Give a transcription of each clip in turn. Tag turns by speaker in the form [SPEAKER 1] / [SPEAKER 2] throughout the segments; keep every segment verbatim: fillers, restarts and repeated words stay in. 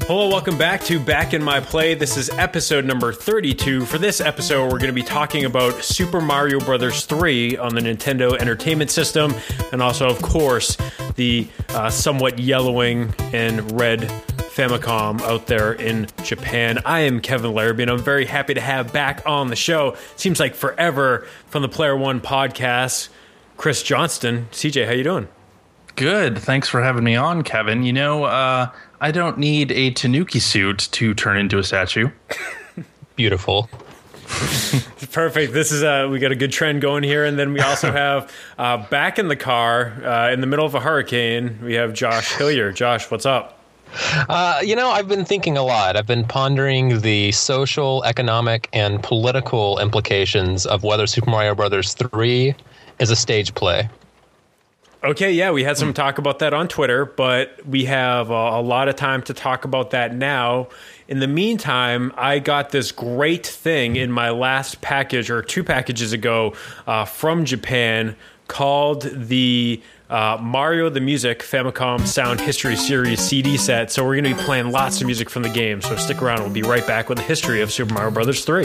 [SPEAKER 1] Hello, welcome back to Back in My Play. This is episode number thirty-two. For this episode, we're going to be talking about Super Mario Bros. three on the Nintendo Entertainment System, and also, of course, the uh, somewhat yellowing and red Famicom out there in Japan. I am Kevin Larrabee, and I'm very happy to have back on the show, seems like forever, from the Player One podcast, Chris Johnston. C J, how you doing?
[SPEAKER 2] Good. Thanks for having me on, Kevin. You know, uh, I don't need a Tanuki suit to turn into a statue.
[SPEAKER 3] Beautiful.
[SPEAKER 1] Perfect. This is uh, we got a good trend going here, and then we also have uh, back in the car uh, in the middle of a hurricane. We have Josh Hillier. Josh, what's up?
[SPEAKER 3] Uh, you know, I've been thinking a lot. I've been pondering the social, economic, and political implications of whether Super Mario Bros. three is a stage play.
[SPEAKER 1] Okay, yeah, we had some talk about that on Twitter, but we have a, a lot of time to talk about that now. In the meantime, I got this great thing in my last package, or two packages ago, uh, from Japan called the uh, Mario the Music Famicom Sound History Series C D set. So we're going to be playing lots of music from the game, so stick around. We'll be right back with the history of Super Mario Bros. three.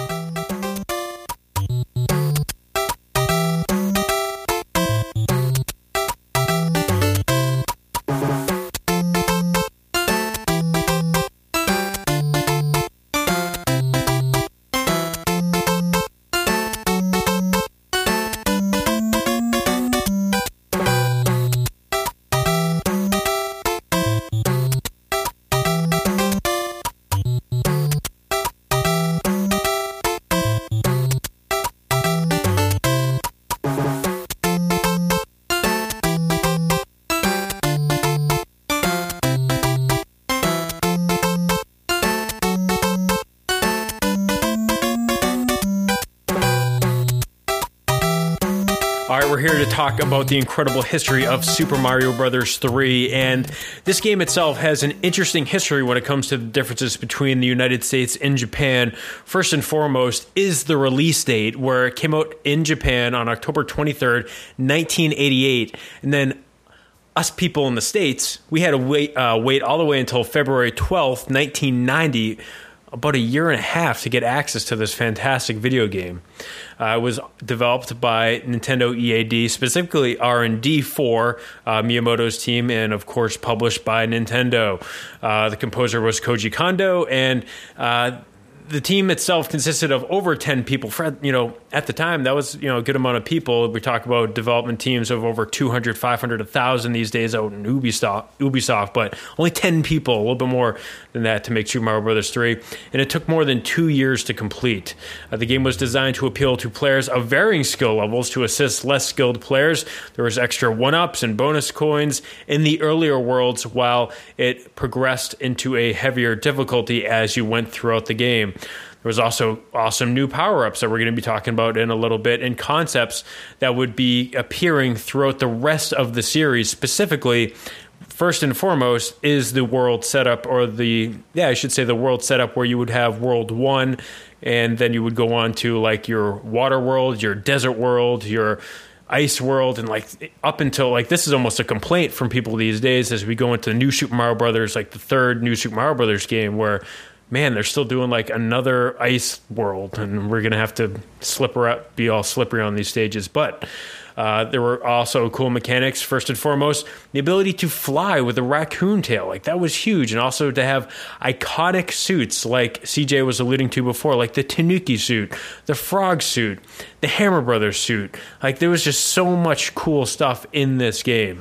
[SPEAKER 1] We're here to talk about the incredible history of Super Mario Bros. three, and this game itself has an interesting history when it comes to the differences between the United States and Japan. First and foremost is the release date, where it came out in Japan on October twenty-third, nineteen eighty-eight, and then us people in the States, we had to wait, uh, wait all the way until February twelfth, nineteen ninety, about a year and a half to get access to this fantastic video game. Uh, it was developed by Nintendo E A D, specifically R and D for uh, Miyamoto's team, and of course published by Nintendo. Uh, the composer was Koji Kondo, and uh, the team itself consisted of over ten people. For, you know, at the time, that was, you know, a good amount of people. We talk about development teams of over two hundred, five hundred, one thousand these days out in Ubisoft, Ubisoft, but only ten people, a little bit more than that, to make Super Mario Bros. three. And it took more than two years to complete. Uh, the game was designed to appeal to players of varying skill levels to assist less skilled players. There was extra one-ups and bonus coins in the earlier worlds, while it progressed into a heavier difficulty as you went throughout the game. There was also awesome new power-ups that we're going to be talking about in a little bit, and concepts that would be appearing throughout the rest of the series. Specifically, first and foremost is the world setup, or the, yeah, I should say the world setup, where you would have World one, and then you would go on to like your water world, your desert world, your ice world, and like up until like this is almost a complaint from people these days as we go into the new Super Mario Brothers, like the third new Super Mario Brothers game, where man, they're still doing like another ice world, and we're gonna have to slip around, be all slippery on these stages. But uh, there were also cool mechanics. First and foremost, the ability to fly with a raccoon tail, like that was huge, and also to have iconic suits, like C J was alluding to before, like the Tanuki suit, the Frog suit, the Hammer Brothers suit. Like there was just so much cool stuff in this game,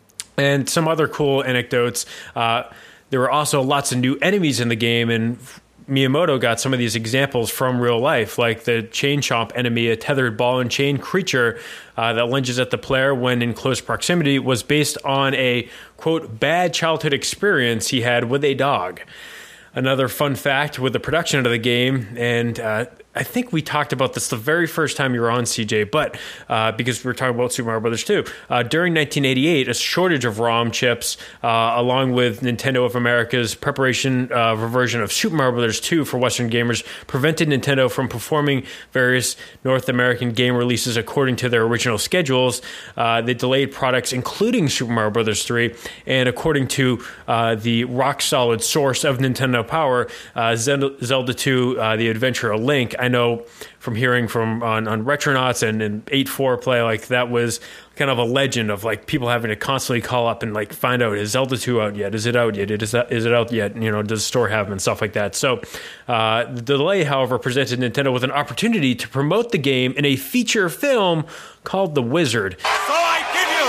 [SPEAKER 1] and some other cool anecdotes. Uh, There were also lots of new enemies in the game, and Miyamoto got some of these examples from real life, like the Chain Chomp enemy, a tethered ball and chain creature uh, that lunges at the player when in close proximity, was based on a, quote, bad childhood experience he had with a dog. Another fun fact with the production of the game, and uh, I think we talked about this the very first time you were on, C J, but uh, because we were talking about Super Mario Brothers two. Uh, during nineteen eighty-eight, a shortage of ROM chips, uh, along with Nintendo of America's preparation of a version of Super Mario Brothers two for Western gamers, prevented Nintendo from performing various North American game releases according to their original schedules. Uh, they delayed products, including Super Mario Brothers three, and according to uh, the rock-solid source of Nintendo Power, uh, Zelda two, uh, The Adventure of Link, I know from hearing from on, on Retronauts and, and eight four play, like that was kind of a legend of like people having to constantly call up and like find out, is Zelda two out yet? Is it out yet? Is, that, is it out yet? You know, does the store have them and stuff like that? So uh, the delay, however, presented Nintendo with an opportunity to promote the game in a feature film called The Wizard.
[SPEAKER 4] So I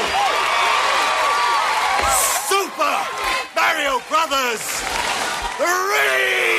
[SPEAKER 4] give you Super Mario Brothers three!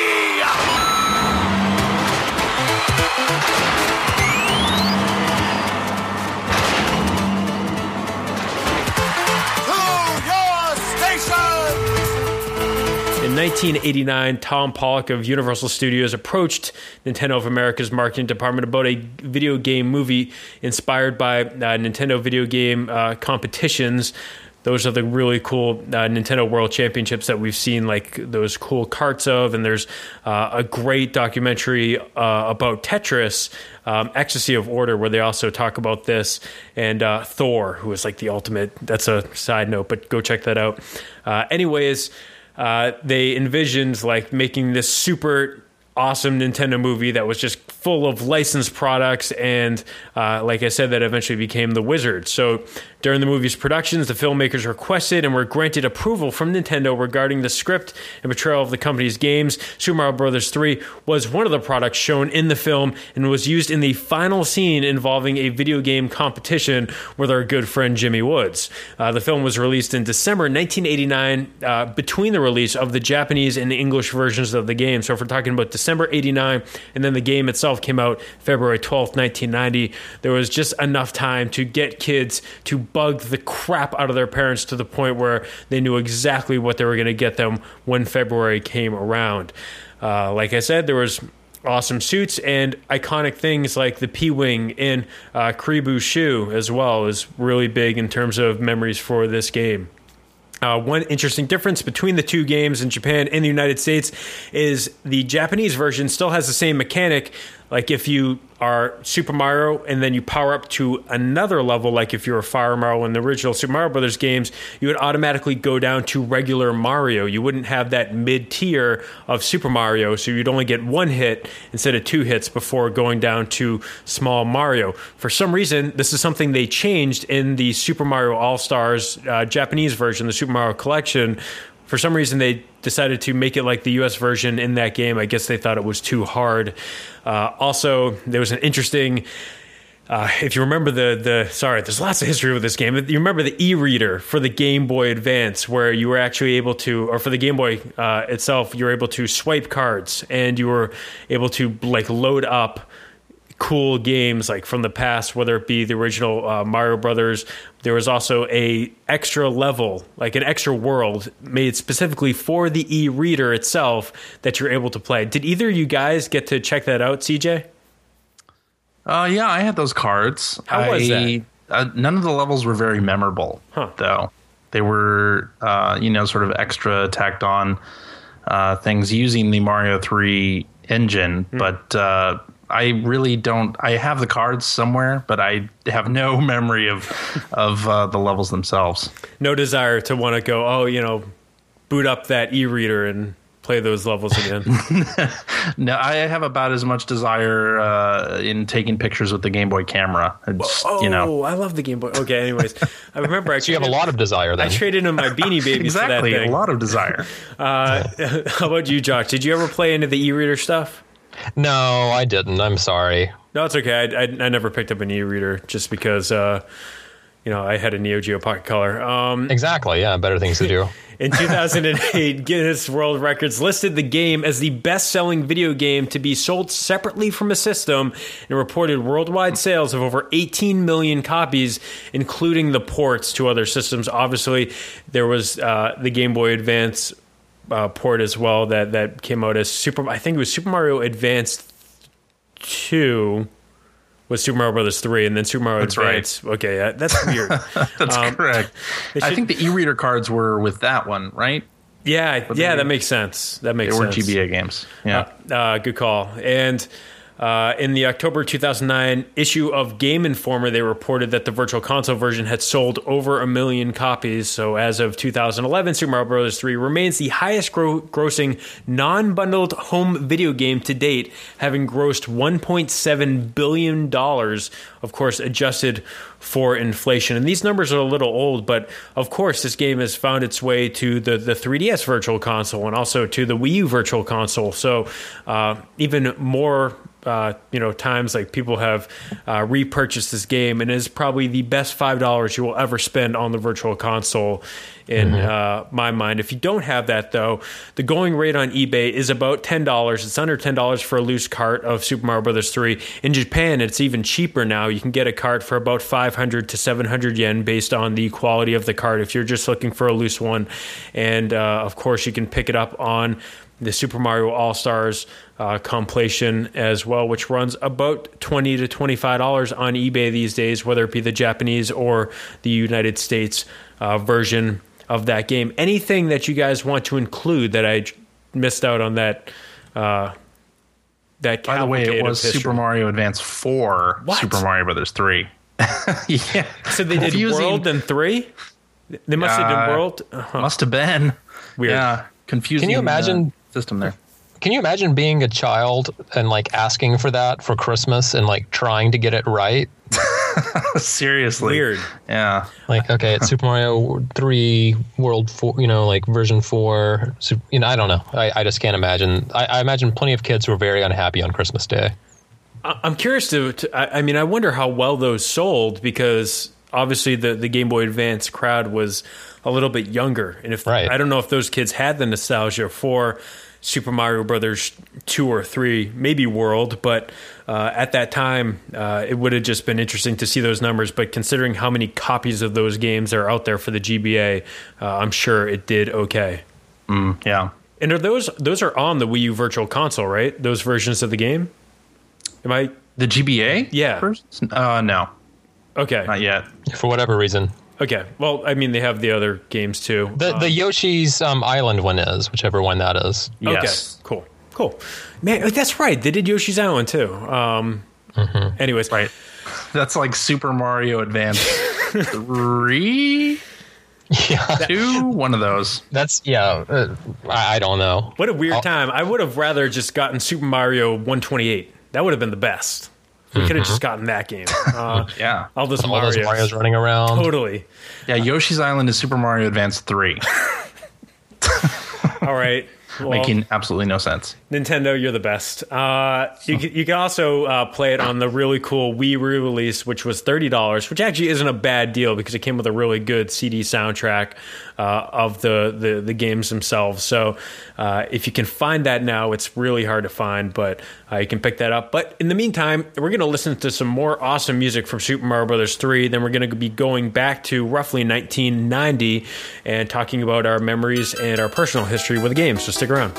[SPEAKER 1] In nineteen eighty-nine, Tom Pollock of Universal Studios approached Nintendo of America's marketing department about a video game movie inspired by uh, Nintendo video game uh, competitions. Those are the really cool uh, Nintendo World Championships that we've seen, like those cool carts of. And there's uh, a great documentary uh, about Tetris, um, Ecstasy of Order, where they also talk about this. And uh, Thor, who is like the ultimate. That's a side note, but go check that out. Uh, anyways, uh, they envisioned like making this super awesome Nintendo movie that was just full of licensed products, and uh, like I said, that eventually became The Wizard. So during the movie's productions, the filmmakers requested and were granted approval from Nintendo regarding the script and portrayal of the company's games. Super Mario Brothers three was one of the products shown in the film and was used in the final scene involving a video game competition with our good friend Jimmy Woods. Uh, the film was released in December nineteen eighty-nine, uh, between the release of the Japanese and the English versions of the game. So if we're talking about December eighty-nine, and then the game itself came out February twelfth, nineteen ninety, there was just enough time to get kids to bug the crap out of their parents to the point where they knew exactly what they were going to get them when February came around. Uh, like I said, there was awesome suits and iconic things like the P-Wing in uh, Karibu's shoe as well is really big in terms of memories for this game. Uh, one interesting difference between the two games in Japan and the United States is the Japanese version still has the same mechanic. Like if you are Super Mario and then you power up to another level, like if you were Fire Mario in the original Super Mario Brothers games, you would automatically go down to regular Mario. You wouldn't have that mid-tier of Super Mario, so you'd only get one hit instead of two hits before going down to small Mario. For some reason, this is something they changed in the Super Mario All-Stars uh, Japanese version, the Super Mario Collection. For some reason, they decided to make it like the U S version in that game. I guess they thought it was too hard. Uh, also, there was an interesting... Uh, if you remember the... the sorry, there's lots of history with this game. You remember the e-reader for the Game Boy Advance, where you were actually able to... Or for the Game Boy uh, itself, you were able to swipe cards, and you were able to like load up cool games like from the past, whether it be the original uh, Mario Brothers. There was also a extra level, like an extra world made specifically for the e-reader itself that you're able to play. Did either of you guys get to check that out, C J?
[SPEAKER 2] Uh, yeah, I had those cards.
[SPEAKER 1] How was
[SPEAKER 2] I,
[SPEAKER 1] that?
[SPEAKER 2] Uh, none of the levels were very memorable,
[SPEAKER 1] huh.
[SPEAKER 2] though. They were, uh, you know, sort of extra tacked on uh, things using the Mario three engine, mm. but uh, I really don't. I have the cards somewhere, but I have no memory of of uh, the levels themselves.
[SPEAKER 1] No desire to want to go, oh, you know, boot up that e-reader and play those levels again.
[SPEAKER 2] No, I have about as much desire uh, in taking pictures with the Game Boy camera. It's,
[SPEAKER 1] oh,
[SPEAKER 2] you know.
[SPEAKER 1] I love the Game Boy. Okay, anyways, I remember. I
[SPEAKER 3] so you have a lot of desire then.
[SPEAKER 1] I traded in my Beanie Babies
[SPEAKER 2] exactly,
[SPEAKER 1] for that thing.
[SPEAKER 2] a lot of desire.
[SPEAKER 1] uh, how about you, Josh? Did you ever play into the e-reader stuff?
[SPEAKER 3] No, I didn't. I'm sorry.
[SPEAKER 1] No, it's okay. I, I, I never picked up an e-reader just because, uh, you know, I had a Neo Geo Pocket Color. Um,
[SPEAKER 3] exactly, yeah. Better things to do.
[SPEAKER 1] In two thousand eight, Guinness World Records listed the game as the best-selling video game to be sold separately from a system and reported worldwide sales of over eighteen million copies, including the ports to other systems. Obviously, there was uh, the Game Boy Advance uh, port as well that, that came out as Super... I think it was Super Mario Advance two was Super Mario Brothers three, and then Super Mario
[SPEAKER 2] That's
[SPEAKER 1] Advance. Right. Okay, yeah, that's weird.
[SPEAKER 2] That's um, correct. Should, I think the e-reader cards were with that one, right?
[SPEAKER 1] Yeah, but yeah, they, that makes sense. That makes
[SPEAKER 2] they
[SPEAKER 1] sense.
[SPEAKER 2] They were G B A games. Yeah,
[SPEAKER 1] uh, uh, good call. And uh, in the October two thousand nine issue of Game Informer, they reported that the Virtual Console version had sold over a million copies. So as of two thousand eleven, Super Mario Bros. three remains the highest gro- grossing non-bundled home video game to date, having grossed one point seven billion dollars, of course, adjusted for inflation. And these numbers are a little old, but of course this game has found its way to the, the three D S Virtual Console and also to the Wii U Virtual Console. So uh, even more uh, you know, times like people have uh, repurchased this game, and it is probably the best five dollars you will ever spend on the Virtual Console in mm-hmm. uh, my mind. If you don't have that, though, the going rate on eBay is about ten dollars. It's under ten dollars for a loose cart of Super Mario Brothers three. In Japan, it's even cheaper now. You can get a cart for about five hundred to seven hundred yen based on the quality of the cart if you're just looking for a loose one. And, uh, of course, you can pick it up on the Super Mario All-Stars uh, compilation as well, which runs about twenty to twenty-five dollars on eBay these days, whether it be the Japanese or the United States uh, version of that game. Anything that you guys want to include that I missed out on that uh, that
[SPEAKER 2] By the way, it was Super Mario Advance four, what? Super Mario Brothers three. Yeah.
[SPEAKER 1] So they did Confusing. World and three? They must uh, have done World?
[SPEAKER 2] Uh-huh. Must have been.
[SPEAKER 1] Weird.
[SPEAKER 2] Yeah. Confusing.
[SPEAKER 3] Can you imagine
[SPEAKER 2] uh, system there?
[SPEAKER 3] Can you imagine being a child and like asking for that for Christmas and like trying to get it right?
[SPEAKER 2] Seriously.
[SPEAKER 1] Weird.
[SPEAKER 2] Yeah.
[SPEAKER 3] Like, okay, it's Super Mario three World four, you know, like version four. Super, you know, I don't know. I, I just can't imagine. I, I imagine plenty of kids who are very unhappy on Christmas Day.
[SPEAKER 1] I'm curious to, to I, I mean, I wonder how well those sold, because obviously the, the Game Boy Advance crowd was a little bit younger. And if right. I don't know if those kids had the nostalgia for Super Mario Brothers two or three, maybe World, but uh, at that time, uh, it would have just been interesting to see those numbers. But considering how many copies of those games are out there for the G B A, uh, I'm sure it did okay.
[SPEAKER 2] Mm, yeah.
[SPEAKER 1] And are those those are on the Wii U Virtual Console, right? Those versions of the game? Am I
[SPEAKER 2] the G B A?
[SPEAKER 1] Yeah.
[SPEAKER 2] Versions? Uh, no.
[SPEAKER 1] Okay.
[SPEAKER 2] Not yet.
[SPEAKER 3] For whatever reason.
[SPEAKER 1] Okay. Well, I mean, they have the other games too.
[SPEAKER 3] The um, the Yoshi's um, Island one is, whichever one that is.
[SPEAKER 1] Yes. Okay. Cool. Cool. Man, that's right. They did Yoshi's Island too. Um, mm-hmm. Anyways.
[SPEAKER 2] Right. That's like Super Mario Advance three?
[SPEAKER 3] Yeah.
[SPEAKER 2] Two? One of those.
[SPEAKER 3] That's, yeah. Uh, I, I don't know.
[SPEAKER 1] What a weird
[SPEAKER 3] I'll,
[SPEAKER 1] time. I would have rather just gotten Super Mario one twenty-eight. That would have been the best. We mm-hmm. could have just gotten that game. Uh,
[SPEAKER 2] yeah.
[SPEAKER 1] All those
[SPEAKER 3] all those Marios running around.
[SPEAKER 1] Totally.
[SPEAKER 2] Yeah, Yoshi's Island is Super Mario Advance three.
[SPEAKER 1] All right. Well,
[SPEAKER 2] making absolutely no sense.
[SPEAKER 1] Nintendo, you're the best. Uh, you, you can also uh, play it on the really cool Wii re-release, which was thirty dollars, which actually isn't a bad deal because it came with a really good C D soundtrack uh, of the, the, the games themselves. So uh, if you can find that now, it's really hard to find, but uh, you can pick that up. But in the meantime, we're going to listen to some more awesome music from Super Mario Brothers three. Then we're going to be going back to roughly nineteen ninety and talking about our memories and our personal history with the game. So stick around.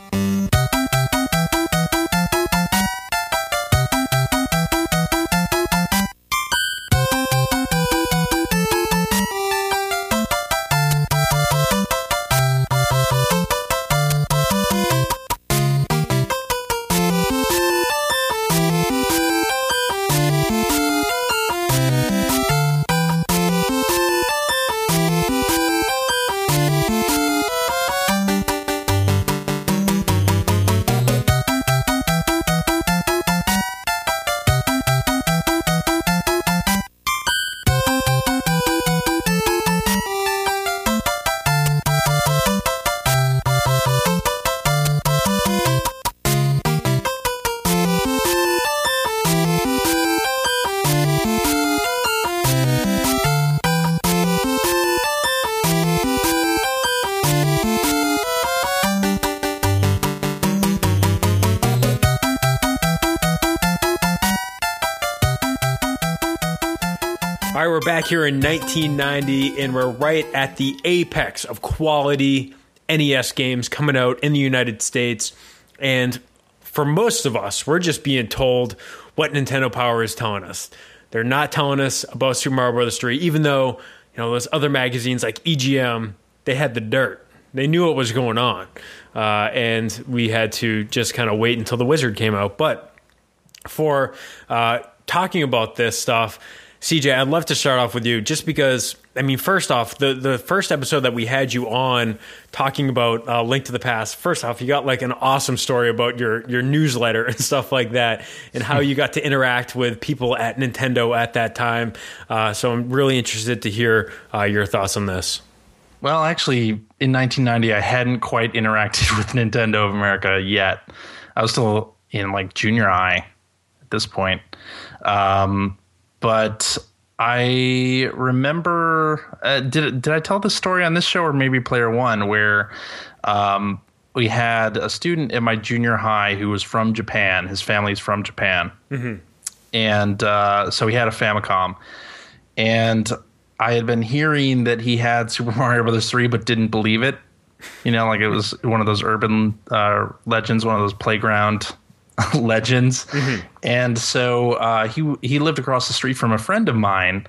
[SPEAKER 1] All right, we're back here in nineteen ninety, and we're right at the apex of quality N E S games coming out in the United States. And for most of us, we're just being told what Nintendo Power is telling us. They're not telling us about Super Mario Brothers three, even though, you know, those other magazines like E G M, they had the dirt. They knew what was going on. Uh, and we had to just kind of wait until the Wizard came out. But for uh, talking about this stuff, C J, I'd love to start off with you just because, I mean, first off, the, the first episode that we had you on talking about uh, Link to the Past, first off, you got like an awesome story about your, your newsletter and stuff like that and how you got to interact with people at Nintendo at that time. Uh, so I'm really interested to hear uh, your thoughts on this.
[SPEAKER 2] Well, actually, in nineteen ninety, I hadn't quite interacted with Nintendo of America yet. I was still in like junior high at this point. Um, but I remember, uh, did did I tell this story on this show or maybe Player One, where um, we had a student at my junior high who was from Japan. His family's from Japan. Mm-hmm. And uh, so he had a Famicom. And I had been hearing that he had Super Mario Brothers three, but didn't believe it. You know, like it was one of those urban uh, legends, one of those playground legends. Mm-hmm. And so uh, he he lived across the street from a friend of mine.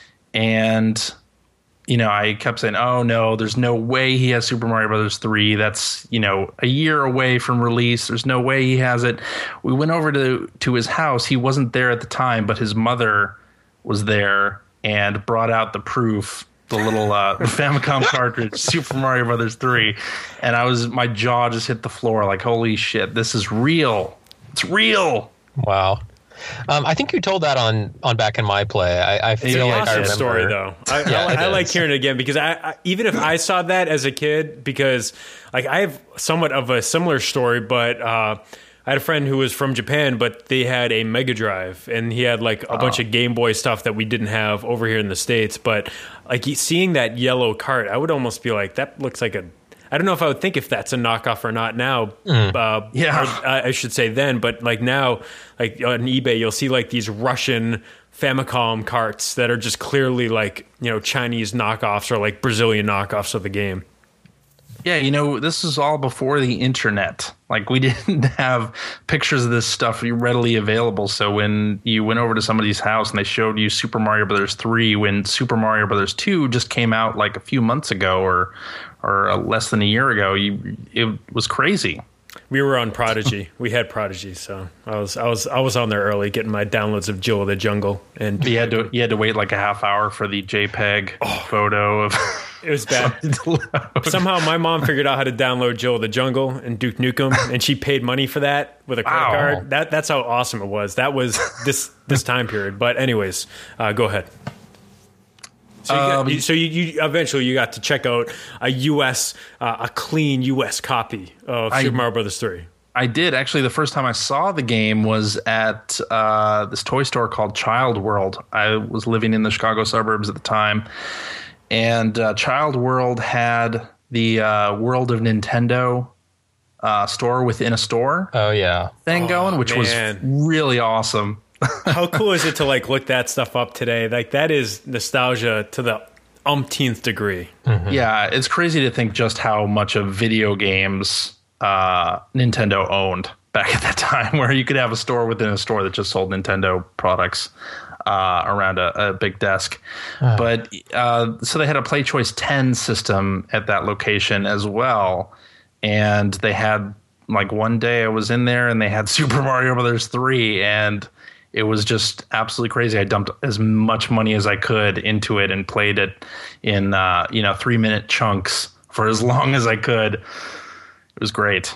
[SPEAKER 2] And, you know, I kept saying, oh, no, there's no way he has Super Mario Brothers three. That's, you know, a year away from release. There's no way he has it. We went over to, to his house. He wasn't there at the time, but his mother was there and brought out the proof, the little uh, Famicom cartridge, Super Mario Brothers three, and I was my jaw just hit the floor like, holy shit, this is real! It's real!
[SPEAKER 3] Wow. Um, I think you told that on, on Back in My Play. I, I feel
[SPEAKER 1] it's an
[SPEAKER 3] like
[SPEAKER 1] awesome
[SPEAKER 3] I remember.
[SPEAKER 1] Story though. I,
[SPEAKER 3] yeah,
[SPEAKER 1] I, I
[SPEAKER 3] is.
[SPEAKER 1] like hearing it again because I, I even if I saw that as a kid, because like I have somewhat of a similar story, but. Uh, I had a friend who was from Japan, but they had a Mega Drive, and he had like a oh. bunch of Game Boy stuff that we didn't have over here in the States. But like seeing that yellow cart, I would almost be like, that looks like a. I don't know if I would think if that's a knockoff or not now. Mm. Uh,
[SPEAKER 2] yeah,
[SPEAKER 1] or, uh, I should say then, but like now, like on eBay, you'll see like these Russian Famicom carts that are just clearly like, you know, Chinese knockoffs or like Brazilian knockoffs of the game.
[SPEAKER 2] Yeah, you know, this is all before the internet. Like, we didn't have pictures of this stuff readily available. So when you went over to somebody's house and they showed you Super Mario Brothers three, when Super Mario Brothers two just came out like a few months ago or or uh, less than a year ago, you, it was crazy.
[SPEAKER 1] We were on Prodigy. We had Prodigy, so I was I was I was on there early getting my downloads of Jill of the Jungle, and
[SPEAKER 2] you had to you had to wait like a half hour for the JPEG oh, photo of.
[SPEAKER 1] It was bad. Somehow my mom figured out how to download Jill of the Jungle and Duke Nukem, and she paid money for that with a credit
[SPEAKER 2] wow.
[SPEAKER 1] card. That that's how awesome it was. That was this this time period. But anyways, uh, go ahead. So, you, got, um, so you, you eventually you got to check out a U S uh, a clean U S copy of I, Super Mario Brothers three.
[SPEAKER 2] I did actually. The first time I saw the game was at uh, this toy store called Child World. I was living in the Chicago suburbs at the time, and uh, Child World had the uh, World of Nintendo uh, store within a store.
[SPEAKER 3] Oh yeah,
[SPEAKER 2] thing
[SPEAKER 1] oh,
[SPEAKER 2] going, which
[SPEAKER 1] man.
[SPEAKER 2] was really awesome.
[SPEAKER 1] How cool is it to like look that stuff up today? Like that is nostalgia to the umpteenth degree.
[SPEAKER 2] Mm-hmm. Yeah, it's crazy to think just how much of video games uh, Nintendo owned back at that time, where you could have a store within a store that just sold Nintendo products uh, around a, a big desk. Uh. But uh, so they had a Play Choice ten system at that location as well, and they had like one day I was in there and they had Super Mario Brothers three, and it was just absolutely crazy. I dumped as much money as I could into it and played it in uh, you know three minute chunks for as long as I could. It was great.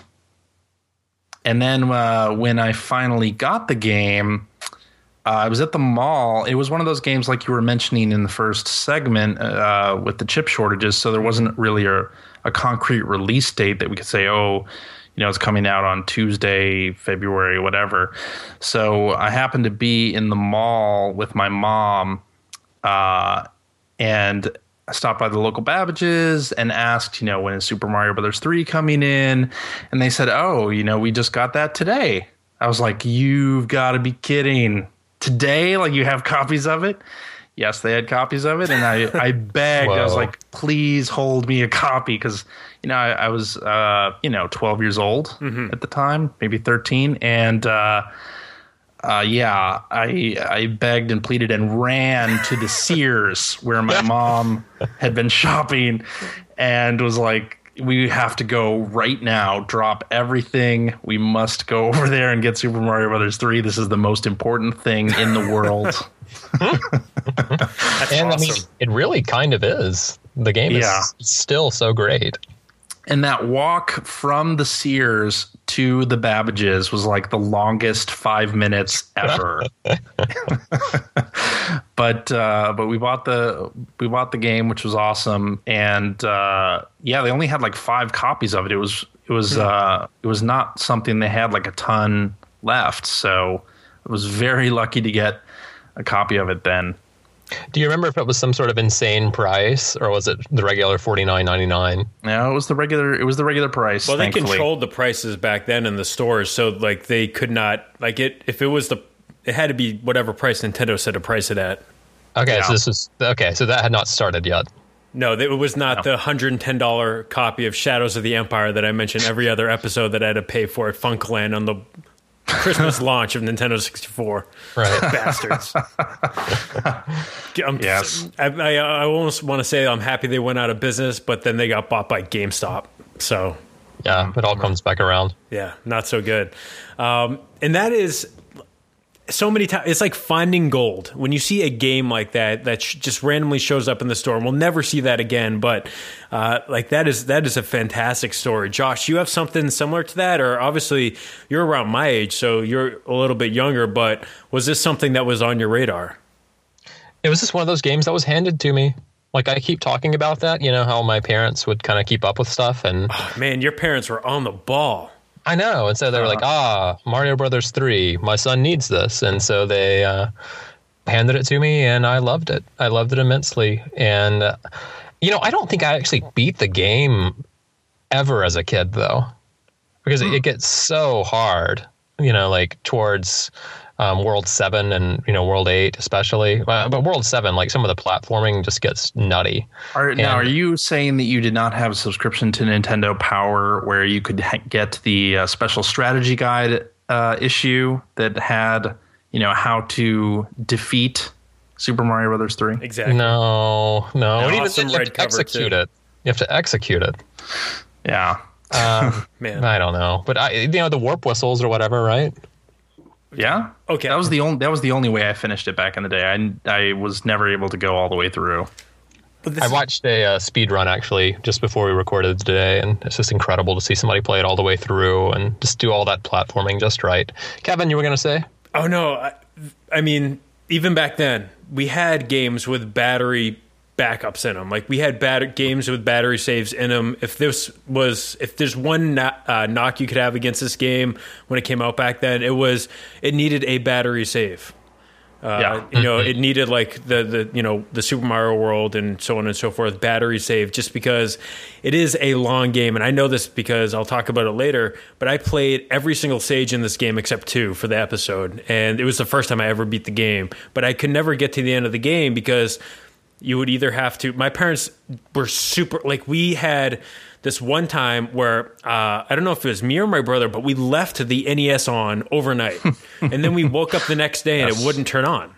[SPEAKER 2] And then uh, when I finally got the game, uh, I was at the mall. It was one of those games like you were mentioning in the first segment uh, with the chip shortages. So there wasn't really a, a concrete release date that we could say, oh, you know, it's coming out on Tuesday, February, whatever. So I happened to be in the mall with my mom, uh, and I stopped by the local Babbage's and asked, you know, when is Super Mario Brothers three coming in? And they said, oh, you know, we just got that today. I was like, you've got to be kidding. Today? Like, you have copies of it? yes, they had copies of it, and I, I begged. I was like, please hold me a copy, because you know I, I was uh, you know twelve years old mm-hmm. at the time, maybe thirteen, and uh, uh, yeah, I I begged and pleaded and ran to the Sears where my mom had been shopping, and was like, we have to go right now. Drop everything. We must go over there and get Super Mario Brothers three. This is the most important thing in the world.
[SPEAKER 3] That's and awesome. I mean, it really kind of is. The game is yeah. still so great.
[SPEAKER 2] And that walk from the Sears to the Babbages was like the longest five minutes ever. but uh, but we bought the we bought the game, which was awesome. And uh, yeah, they only had like five copies of it. It was it was uh, it was not something they had like a ton left. So I was very lucky to get a copy of it then.
[SPEAKER 3] Do you remember if it was some sort of insane price, or was it the regular forty-nine ninety-nine?
[SPEAKER 2] No, it was the regular. It was the regular price.
[SPEAKER 1] Well,
[SPEAKER 2] thankfully.
[SPEAKER 1] They controlled the prices back then in the stores, so like they could not like it. If it was the, it had to be whatever price Nintendo said to price it at.
[SPEAKER 3] Okay,
[SPEAKER 2] yeah.
[SPEAKER 3] so this was okay. So that had not started yet.
[SPEAKER 1] No, it was not no. the one hundred ten dollars copy of Shadows of the Empire that I mentioned every other episode that I had to pay for at Funkland on the Christmas launch of Nintendo sixty-four.
[SPEAKER 3] Right.
[SPEAKER 1] Bastards. I'm,
[SPEAKER 2] yes.
[SPEAKER 1] I, I, I almost want to say I'm happy they went out of business, but then they got bought by GameStop. So,
[SPEAKER 3] yeah, it all comes back around.
[SPEAKER 1] Yeah, not so good. Um, and that is so many times. It's like finding gold when you see a game like that that sh- just randomly shows up in the store. And we'll never see that again. But uh, like that is that is a fantastic story. Josh, you have something similar to that, or obviously you're around my age, so you're a little bit younger. But was this something that was on your radar?
[SPEAKER 3] It was just one of those games that was handed to me. Like, I keep talking about that, you know, how my parents would kind of keep up with stuff. And
[SPEAKER 1] oh, man, your parents were on the ball.
[SPEAKER 3] I know. And so they were uh, like, ah, Mario Brothers three, my son needs this. And so they uh, handed it to me, and I loved it. I loved it immensely. And, uh, you know, I don't think I actually beat the game ever as a kid, though, because hmm. it, it gets so hard, you know, like towards um, World seven and, you know, World eight especially. Uh, but World seven, like some of the platforming just gets nutty.
[SPEAKER 2] Are, now, are you saying that you did not have a subscription to Nintendo Power where you could ha- get the uh, special strategy guide uh, issue that had, you know, how to defeat Super Mario Brothers three?
[SPEAKER 1] Exactly.
[SPEAKER 3] No, no.
[SPEAKER 1] An
[SPEAKER 3] no
[SPEAKER 1] awesome
[SPEAKER 3] you have
[SPEAKER 1] red
[SPEAKER 3] to execute
[SPEAKER 1] too.
[SPEAKER 3] it. You have to execute it.
[SPEAKER 2] Yeah.
[SPEAKER 3] Um,
[SPEAKER 1] Man,
[SPEAKER 3] I don't know, but I, you know, the warp whistles or whatever, right?
[SPEAKER 2] Yeah.
[SPEAKER 1] Okay.
[SPEAKER 2] That was the only that was the only way I finished it back in the day. I I was never able to go all the way through.
[SPEAKER 3] I watched a uh, speed run actually just before we recorded today, and it's just incredible to see somebody play it all the way through and just do all that platforming just right. Kevin, you were going to say?
[SPEAKER 1] Oh no, I, I mean, even back then we had games with battery backups in them. Like we had bat- games with battery saves in them. If this was, if there's one no- uh, knock you could have against this game when it came out back then, it was it needed a battery save. Uh,
[SPEAKER 2] yeah.
[SPEAKER 1] You know, it needed like the, the, you know, the Super Mario World and so on and so forth, battery save, just because it is a long game. And I know this because I'll talk about it later, but I played every single stage in this game except two for the episode. And it was the first time I ever beat the game, but I could never get to the end of the game because you would either have to, my parents were super, like we had this one time where, uh, I don't know if it was me or my brother, but we left the N E S on overnight. And then we woke up the next day and yes. it wouldn't turn on.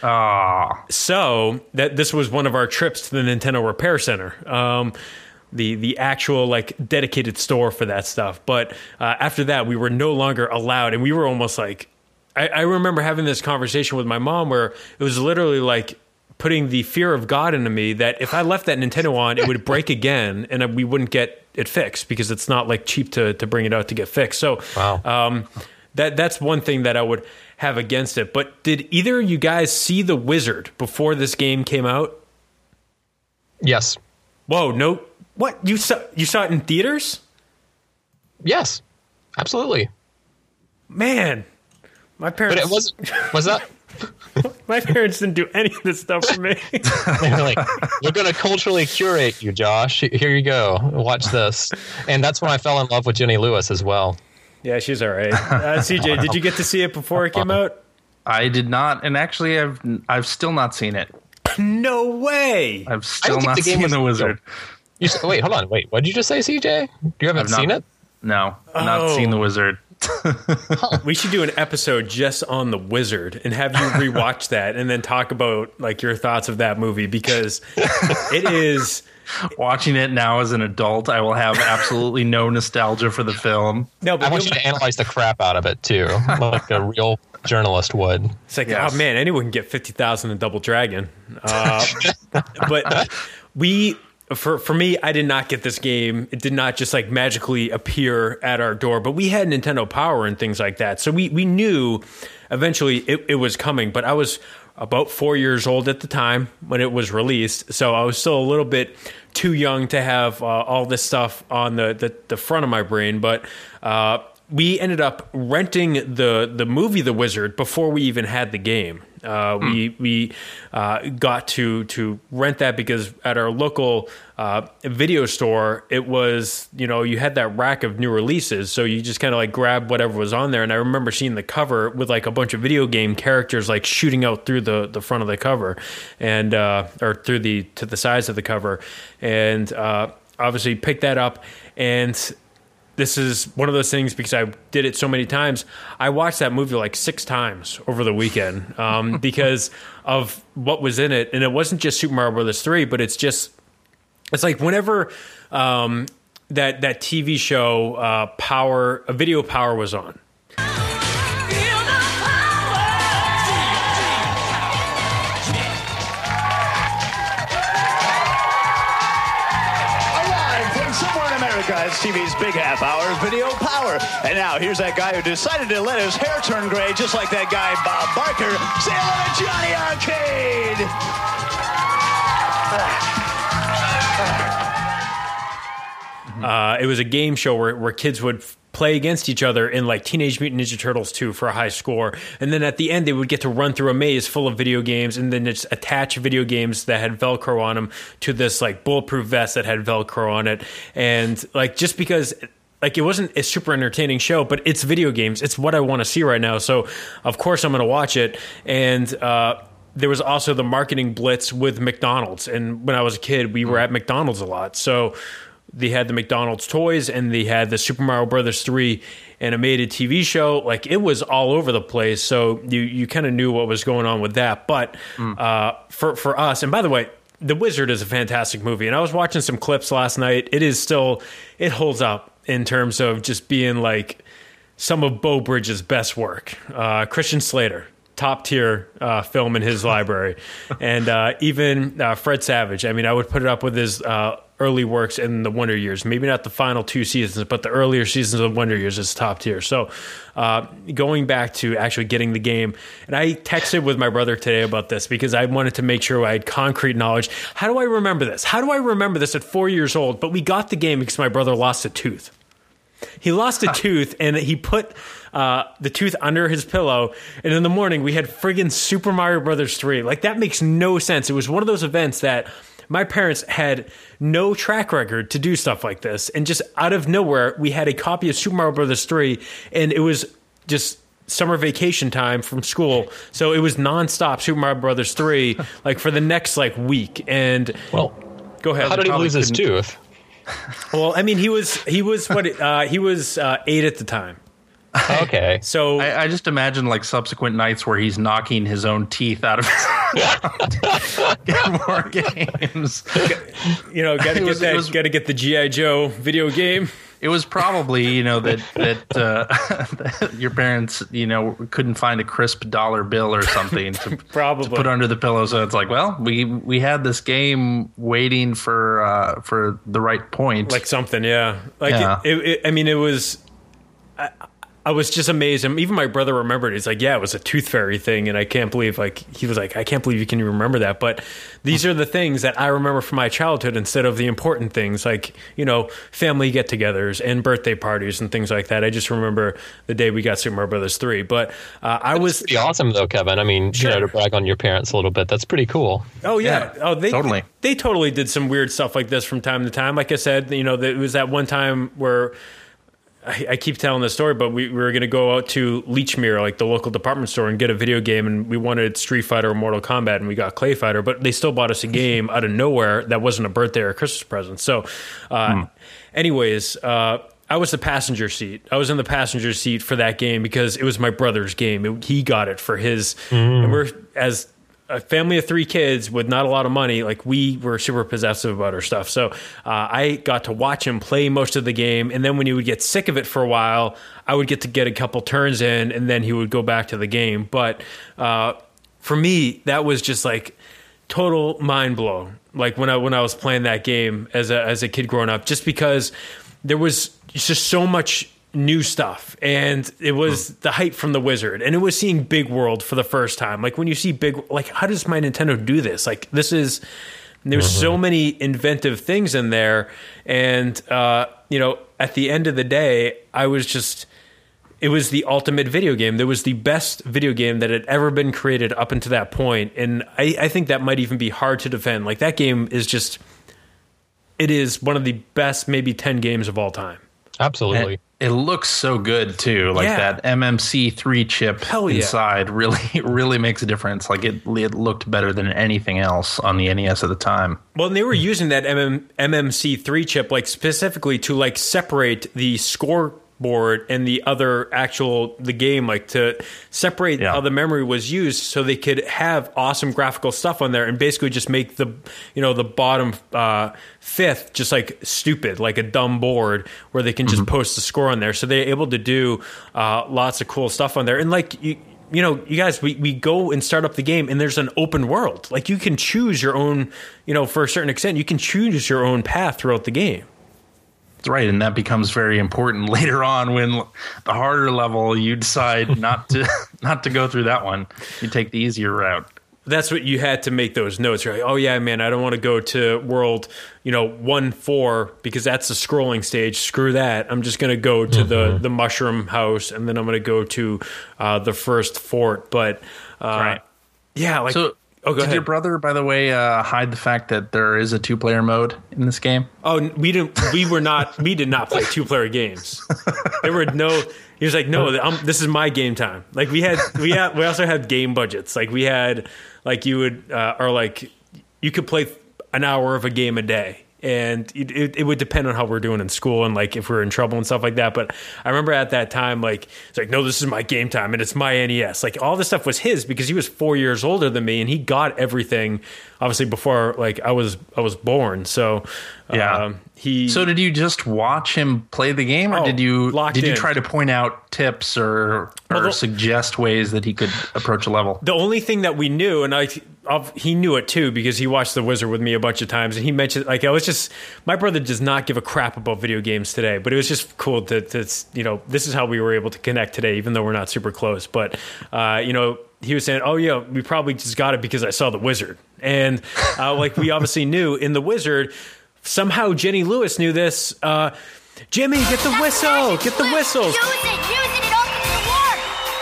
[SPEAKER 2] Ah.
[SPEAKER 1] So that this was one of our trips to the Nintendo Repair Center. Um, the the actual like dedicated store for that stuff. But uh, after that, we were no longer allowed. And we were almost like, I, I remember having this conversation with my mom where it was literally like, putting the fear of God into me that if I left that Nintendo on, it would break again and we wouldn't get it fixed because it's not like cheap to, to bring it out to get fixed. So
[SPEAKER 3] wow.
[SPEAKER 1] um, that that's one thing that I would have against it. But did either of you guys see The Wizard before this game came out?
[SPEAKER 3] Yes.
[SPEAKER 1] Whoa, no. What? You saw, you saw it in theaters?
[SPEAKER 3] Yes, absolutely.
[SPEAKER 1] Man, my parents...
[SPEAKER 3] But it wasn't... Was that...
[SPEAKER 1] My parents didn't do any of this stuff for me.
[SPEAKER 3] They were like, we're going to culturally curate you, Josh. Here you go. Watch this. And that's when I fell in love with Jenny Lewis as well.
[SPEAKER 1] Yeah, she's all right. Uh, C J, did you get to see it before it came out?
[SPEAKER 2] I did not. And actually, I've I've still not seen it.
[SPEAKER 1] No way.
[SPEAKER 2] I've still not
[SPEAKER 3] the game
[SPEAKER 2] seen
[SPEAKER 3] was-
[SPEAKER 2] The Wizard.
[SPEAKER 3] You s- wait, hold on. Wait, what did you just say, C J? You haven't
[SPEAKER 2] I've not-
[SPEAKER 3] seen it?
[SPEAKER 2] No,
[SPEAKER 1] Oh.
[SPEAKER 2] not seen The Wizard.
[SPEAKER 1] We should do an episode just on The Wizard and have you rewatch that and then talk about like your thoughts of that movie, because it is.
[SPEAKER 2] Watching it now as an adult, I will have absolutely no nostalgia for the film.
[SPEAKER 1] No,
[SPEAKER 3] I
[SPEAKER 1] but
[SPEAKER 3] want
[SPEAKER 1] you-
[SPEAKER 3] you to analyze the crap out of it too, like a real journalist would.
[SPEAKER 1] it's like,
[SPEAKER 2] Yes.
[SPEAKER 1] oh man, anyone can get fifty thousand in Double Dragon. Uh, but we, for for me, I did not get this game. It did not just like magically appear at our door. But we had Nintendo Power and things like that, so we we knew eventually it, it was coming. But I was about four years old at the time when it was released, so I was still a little bit too young to have uh, all this stuff on the, the, the front of my brain. But uh, we ended up renting the the movie The Wizard before we even had the game. Uh,
[SPEAKER 2] Hmm.
[SPEAKER 1] We we uh, got to to rent that because at our local uh, video store, it was, you know, you had that rack of new releases, so you just kind of like grab whatever was on there. And I remember seeing the cover with like a bunch of video game characters like shooting out through the, the front of the cover, and uh, or through the to the sides of the cover, and uh, obviously picked that up. And this is one of those things, because I did it so many times. I watched that movie like six times over the weekend um, because of what was in it. And it wasn't just Super Mario Brothers three, but it's just, it's like whenever um, that, that T V show, uh, Power, uh, Video Power was on.
[SPEAKER 5] Alive from somewhere in America, it's T V's Big Half Hour, Video Power. And now here's that guy who decided to let his hair turn gray, just like that guy Bob Barker. Say hello to Johnny Arcade.
[SPEAKER 1] Uh, it was a game show where, where kids would f- play against each other in like Teenage Mutant Ninja Turtles two for a high score. And then at the end, they would get to run through a maze full of video games and then just attach video games that had Velcro on them to this like bulletproof vest that had Velcro on it. And like, just because like it wasn't a super entertaining show, but it's video games. It's what I want to see right now. So of course I'm going to watch it. And, uh, there was also the marketing blitz with McDonald's. And when I was a kid, we were at McDonald's a lot. So they had the McDonald's toys and they had the Super Mario Brothers three animated T V show. Like it was all over the place. So you, you kind of knew what was going on with that. But uh, for, for us, and by the way, The Wizard is a fantastic movie. And I was watching some clips last night. It is still, it holds up in terms of just being like some of Beau Bridges' best work. Uh, Christian Slater, top tier uh, film in his library. And uh, even uh, Fred Savage. I mean, I would put it up with his uh, early works in the Wonder Years. Maybe not the final two seasons, but the earlier seasons of Wonder Years is top tier. So uh, going back to actually getting the game, and I texted with my brother today about this because I wanted to make sure I had concrete knowledge. How do I remember this? How do I remember this at four years old? But we got the game because my brother lost a tooth. He lost a tooth, and he put uh, the tooth under his pillow. And in the morning, we had friggin' Super Mario Brothers three. Like, that makes no sense. It was one of those events that my parents had no track record to do stuff like this. And just out of nowhere, we had a copy of Super Mario Brothers three, and it was just summer vacation time from school. So it was nonstop Super Mario Brothers three, like, for the next, like, week. And
[SPEAKER 3] Well,
[SPEAKER 1] go ahead.
[SPEAKER 3] how did he
[SPEAKER 2] probably
[SPEAKER 3] lose his
[SPEAKER 2] couldn't-
[SPEAKER 3] tooth?
[SPEAKER 1] Well, I mean, he was he was what uh, he was uh, eight at the time.
[SPEAKER 3] Okay.
[SPEAKER 1] So
[SPEAKER 2] I, I just imagine like subsequent nights where he's knocking his own teeth out of his get more games.
[SPEAKER 1] you know, got to
[SPEAKER 2] It
[SPEAKER 1] get
[SPEAKER 2] was- it
[SPEAKER 1] that,
[SPEAKER 2] was-
[SPEAKER 1] got to get the G I Joe video game.
[SPEAKER 2] It was probably, you know, that that, uh, that your parents, you know, couldn't find a crisp dollar bill or something to,
[SPEAKER 1] Probably.
[SPEAKER 2] to put under the pillow. So it's like, well, we we had this game waiting for uh, for the right point.
[SPEAKER 1] Like something, yeah. Like
[SPEAKER 2] Yeah.
[SPEAKER 1] It, it, it, I mean, it was. I, I was just amazed. And even my brother remembered. He's like, "Yeah, it was a Tooth Fairy thing," and I can't believe, like, he was like, "I can't believe you can remember that." But these are the things that I remember from my childhood instead of the important things, like, you know, family get-togethers and birthday parties and things like that. I just remember the day we got Super Mario Brothers three. But uh, I was
[SPEAKER 3] Pretty awesome though, Kevin. I mean,
[SPEAKER 1] Sure.
[SPEAKER 3] you know, to brag on your parents a little bit, that's pretty cool.
[SPEAKER 1] Oh yeah.
[SPEAKER 2] Yeah,
[SPEAKER 1] oh, they
[SPEAKER 2] totally.
[SPEAKER 1] They totally did some weird stuff like this from time to time. Like I said, you know, there was that one time where I, I keep telling this story, but we, we were going to go out to Lechmere, like the local department store, and get a video game, and we wanted Street Fighter or Mortal Kombat, and we got Clay Fighter, but they still bought us a game out of nowhere that wasn't a birthday or a Christmas present. So, uh, hmm. anyways, uh, I was the passenger seat. I was in the passenger seat for that game because it was my brother's game. It, he got it for his, mm. and we're as a family of three kids with not a lot of money, like we were super possessive about our stuff. So uh, I got to watch him play most of the game. And then when he would get sick of it for a while, I would get to get a couple turns in and then he would go back to the game. But uh, for me, that was just like total mind blow. Like when I, when I was playing that game as a, as a kid growing up, just because there was just so much new stuff, and it was the hype from the Wizard, and it was seeing Big World for the first time. Like when you see Big, like how does my Nintendo do this? Like this is, there's mm-hmm. so many inventive things in there, and uh, you know, at the end of the day, I was just, it was the ultimate video game. There was the best video game that had ever been created up until that point, and I, I think that might even be hard to defend. Like that game is just, it is one of the best, maybe ten games of all time.
[SPEAKER 3] Absolutely.
[SPEAKER 2] And it looks so good too. Like yeah. that M M C three chip Hell inside yeah. really, really makes a difference. Like it, it looked better than anything else on the N E S at the time.
[SPEAKER 1] Well, and they were using that M M C three chip like specifically to like separate the score board and the other actual the game, like to separate yeah. how the memory was used so they could have awesome graphical stuff on there and basically just make the, you know, the bottom uh fifth just like stupid, like a dumb board where they can just mm-hmm. post the score on there. So they're able to do uh lots of cool stuff on there. And like you you know, you guys, we, we go and start up the game and there's an open world. Like you can choose your own, you know, for a certain extent, you can choose your own path throughout the game.
[SPEAKER 2] Right, and that becomes very important later on when the harder level you decide not to not to go through that one. You take the easier route.
[SPEAKER 1] That's what you had to make those notes. You're like, oh yeah, man, I don't want to go to world, you know, one four because that's the scrolling stage. Screw that. I'm just going to go to mm-hmm. the the mushroom house, and then I'm going to go to uh, the first fort. But uh,
[SPEAKER 2] right,
[SPEAKER 1] yeah, like. So,
[SPEAKER 2] Oh, go Did ahead. Your brother, by the way, uh, hide the fact that there is a two-player mode in this game?
[SPEAKER 1] Oh, we didn't. We were not. We did not play two-player games. There were no. He was like, no, um, this is my game time. Like we had, we had, we also had game budgets. Like we had, like you would, uh, or like you could play an hour of a game a day. And it, it, it would depend on how we're doing in school and like if we're in trouble and stuff like that. But I remember at that time, like, it's like, no, this is my game time and it's my N E S. Like all this stuff was his because he was four years older than me and he got everything obviously before like I was I was born. So
[SPEAKER 2] yeah,
[SPEAKER 1] um, he.
[SPEAKER 2] So did you just watch him play the game, or oh, did you did you
[SPEAKER 1] in.
[SPEAKER 2] try to point out tips or or well, the, suggest ways that he could approach a level?
[SPEAKER 1] The only thing that we knew, and I. Of, he knew it too because he watched The Wizard with me a bunch of times, and he mentioned like I was just my brother does not give a crap about video games today, but it was just cool to, to you know this is how we were able to connect today, even though we're not super close. But uh, you know he was saying, oh yeah, we probably just got it because I saw The Wizard, and uh, like we obviously knew in The Wizard. Somehow Jenny Lewis knew this. Uh, Jimmy, get the whistle! Get the whistle!
[SPEAKER 6] Use it! Use it! It opens the war!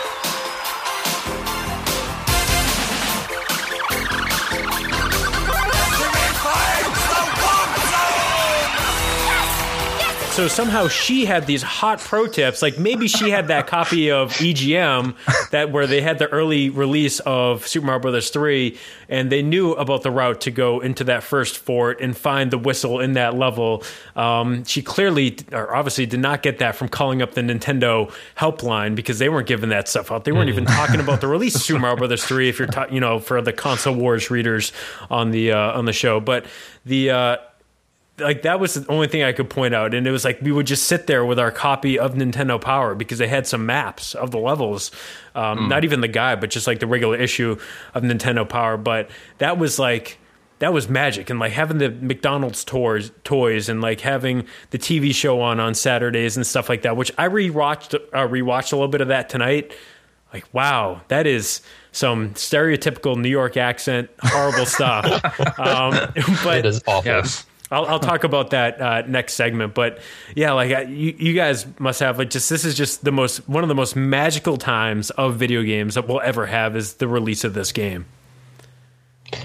[SPEAKER 1] So somehow she had these hot pro tips. Like maybe she had that copy of E G M that where they had the early release of Super Mario Brothers three, and they knew about the route to go into that first fort and find the whistle in that level. Um, she clearly, or obviously, did not get that from calling up the Nintendo helpline because they weren't giving that stuff out. They weren't mm. even talking about the release of Super Mario Brothers three. If you're, ta- you know, for the Console Wars readers on the uh, on the show, but the. Uh, Like that was the only thing I could point out, and it was like we would just sit there with our copy of Nintendo Power because they had some maps of the levels, um, mm. not even the guide, but just like the regular issue of Nintendo Power. But that was like that was magic, and like having the McDonald's toys, toys, and like having the T V show on on Saturdays and stuff like that, which I rewatched uh, rewatched a little bit of that tonight. Like wow, that is some stereotypical New York accent, horrible stuff. um, but
[SPEAKER 3] it is awful.
[SPEAKER 1] Yes. I'll, I'll talk about that uh, next segment, but yeah, like I, you, you guys must have like just this is just the most one of the most magical times of video games that we'll ever have is the release of this game.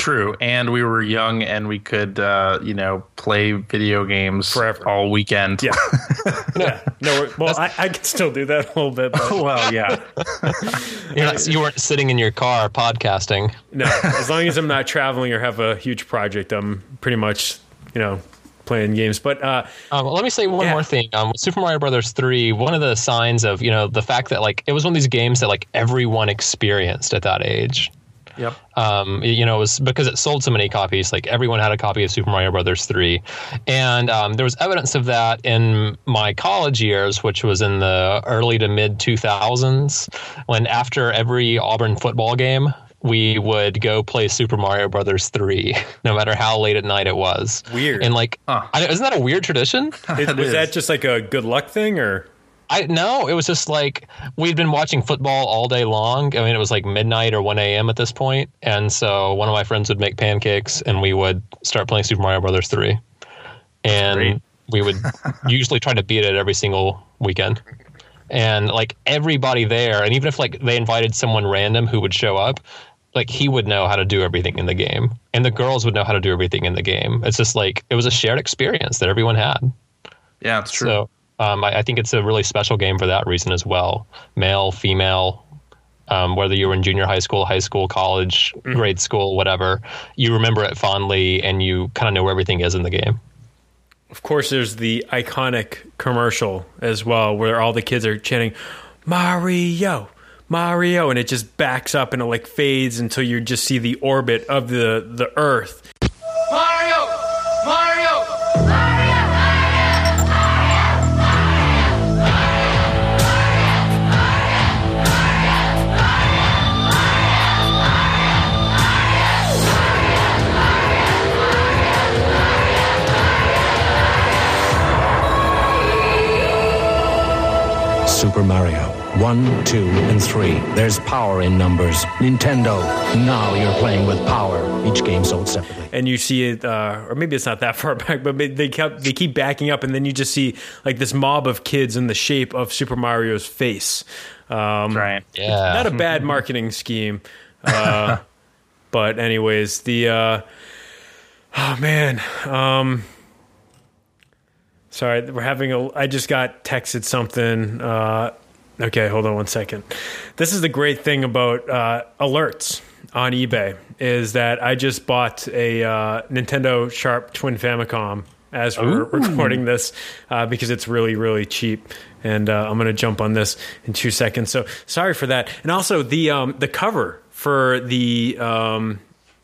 [SPEAKER 2] True, and we were young, and we could, uh, you know, play video games
[SPEAKER 1] Forever.
[SPEAKER 2] all weekend.
[SPEAKER 1] Yeah, yeah. No, well, I, I can still do that a little bit. But
[SPEAKER 2] well, yeah.
[SPEAKER 3] You're not, you weren't sitting in your car podcasting.
[SPEAKER 1] no, as long as I'm not traveling or have a huge project, I'm pretty much, you know, playing games. But uh,
[SPEAKER 3] um, let me say one
[SPEAKER 1] yeah.
[SPEAKER 3] more thing. Um, Super Mario Brothers three, one of the signs of, you know, the fact that like it was one of these games that like everyone experienced at that age.
[SPEAKER 2] Yep.
[SPEAKER 3] Um, you know, it was because it sold so many copies. Like everyone had a copy of Super Mario Brothers three, and um, there was evidence of that in my college years, which was in the early to mid two thousands, when after every Auburn football game, we would go play Super Mario Brothers three, no matter how late at night it was.
[SPEAKER 1] Weird.
[SPEAKER 3] And like,
[SPEAKER 2] Huh.
[SPEAKER 3] I, isn't that a weird tradition?
[SPEAKER 1] is, was
[SPEAKER 2] is.
[SPEAKER 1] that just like a good luck thing, or?
[SPEAKER 3] I no, it was just like we'd been watching football all day long. I mean, it was like midnight or one a.m. at this point, and so one of my friends would make pancakes, and we would start playing Super Mario Brothers three, and
[SPEAKER 2] Great.
[SPEAKER 3] we would usually try to beat it every single weekend. And like everybody there, and even if like they invited someone random who would show up, like he would know how to do everything in the game, and the girls would know how to do everything in the game. It's just like it was a shared experience that everyone had.
[SPEAKER 2] Yeah, it's true.
[SPEAKER 3] So. Um, I, I think it's a really special game for that reason as well. Male, female, um, whether you were in junior high school, high school, college, mm. grade school, whatever, you remember it fondly and you kind of know where everything is in the game.
[SPEAKER 1] Of course, there's the iconic commercial as well, where all the kids are chanting, Mario, Mario, and it just backs up and it like fades until you just see the orbit of the, the Earth.
[SPEAKER 4] Mario! Mario!
[SPEAKER 7] Super Mario. One, two, and three. There's power in numbers. Nintendo. Now you're playing with power. Each game sold separately.
[SPEAKER 1] And you see it, uh, or maybe it's not that far back, but they kept they keep backing up, and then you just see like this mob of kids in the shape of Super Mario's face. Um,
[SPEAKER 2] right.
[SPEAKER 3] Yeah.
[SPEAKER 1] Not a bad marketing scheme. Uh, but anyways, the uh, oh man. Um, Sorry, we're having a. I just got texted something. Uh, okay, hold on one second. This is the great thing about uh, alerts on eBay is that I just bought a uh, Nintendo Sharp Twin Famicom as we're Ooh. recording this uh, because it's really, really cheap. And uh, I'm going to jump on this in two seconds. So sorry for that. And also the um, the cover for the. Um,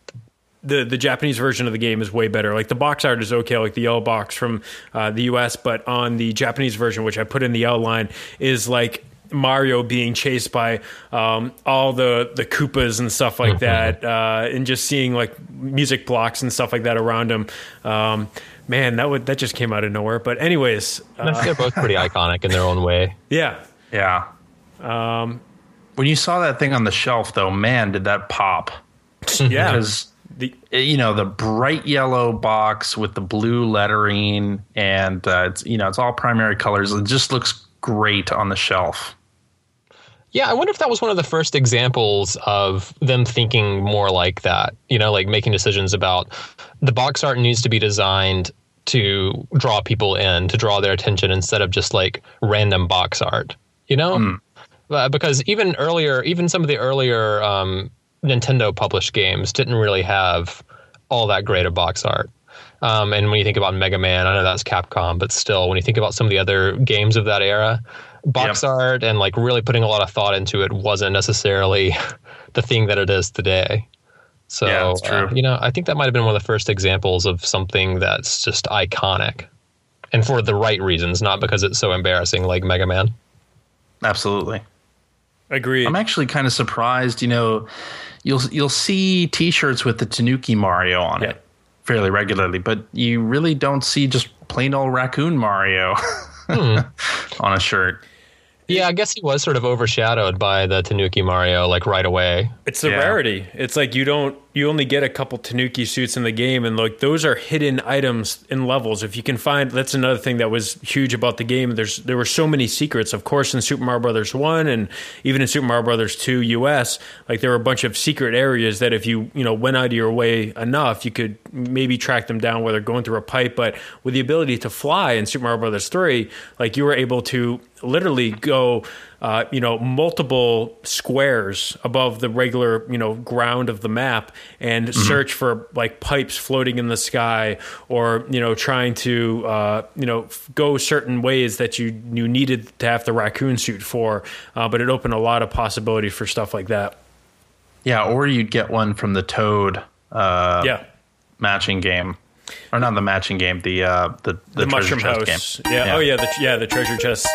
[SPEAKER 1] The the Japanese version of the game is way better. Like the box art is okay, like the yellow box from uh, the U S, but on the Japanese version, which I put in the outline, is like Mario being chased by um, all the, the Koopas and stuff like mm-hmm. that, uh, and just seeing like music blocks and stuff like that around him. Um, man, that would that just came out of nowhere. But anyways, uh,
[SPEAKER 3] they're both pretty iconic in their own way.
[SPEAKER 1] Yeah,
[SPEAKER 2] yeah.
[SPEAKER 1] Um,
[SPEAKER 2] when you saw that thing on the shelf, though, man, did that pop?
[SPEAKER 1] Yeah.
[SPEAKER 2] Because The, you know, the bright yellow box with the blue lettering, and uh, it's you know it's all primary colors. It just looks great on the shelf.
[SPEAKER 3] Yeah, I wonder if that was one of the first examples of them thinking more like that. You know, like making decisions about the box art needs to be designed to draw people in, to draw their attention instead of just like random box art. You know, mm. uh, because even earlier, even some of the earlier. Um, Nintendo published games didn't really have all that great of box art. Um, and when you think about Mega Man, I know that's Capcom, but still, when you think about some of the other games of that era, box yep. art and like really putting a lot of thought into it wasn't necessarily the thing that it is today. So,
[SPEAKER 2] yeah, that's true.
[SPEAKER 3] Uh, you know, I think that might have been one of the first examples of something that's just iconic and for the right reasons, not because it's so embarrassing like Mega Man.
[SPEAKER 2] Absolutely.
[SPEAKER 1] Agreed.
[SPEAKER 2] I'm actually kind of surprised, you know, You'll you'll see T-shirts with the Tanuki Mario on yeah. it fairly regularly, but you really don't see just plain old raccoon Mario hmm. on a shirt.
[SPEAKER 3] Yeah, I guess he was sort of overshadowed by the Tanuki Mario like right away.
[SPEAKER 1] It's the
[SPEAKER 2] yeah.
[SPEAKER 1] rarity. It's like you don't you only get a couple Tanuki suits in the game, and like those are hidden items in levels. If you can find, that's another thing that was huge about the game. There's there were so many secrets, of course, in Super Mario Brothers one and even in Super Mario Brothers two U S. Like there were a bunch of secret areas that if you you know went out of your way enough, you could maybe track them down where they're going through a pipe. But with the ability to fly in Super Mario Brothers three, like you were able to literally go. Uh, you know, multiple squares above the regular, you know, ground of the map and mm-hmm. search for like pipes floating in the sky, or, you know, trying to, uh, you know, go certain ways that you, you needed to have the raccoon suit for. Uh, but it opened a lot of possibility for stuff like that.
[SPEAKER 2] Yeah. Or you'd get one from the Toad uh,
[SPEAKER 1] yeah.
[SPEAKER 2] matching game. Or not the matching game, the uh, the, the,
[SPEAKER 1] the Mushroom
[SPEAKER 2] chest
[SPEAKER 1] House.
[SPEAKER 2] Game.
[SPEAKER 1] Yeah.
[SPEAKER 2] yeah.
[SPEAKER 1] Oh, yeah. The, yeah. The treasure chest.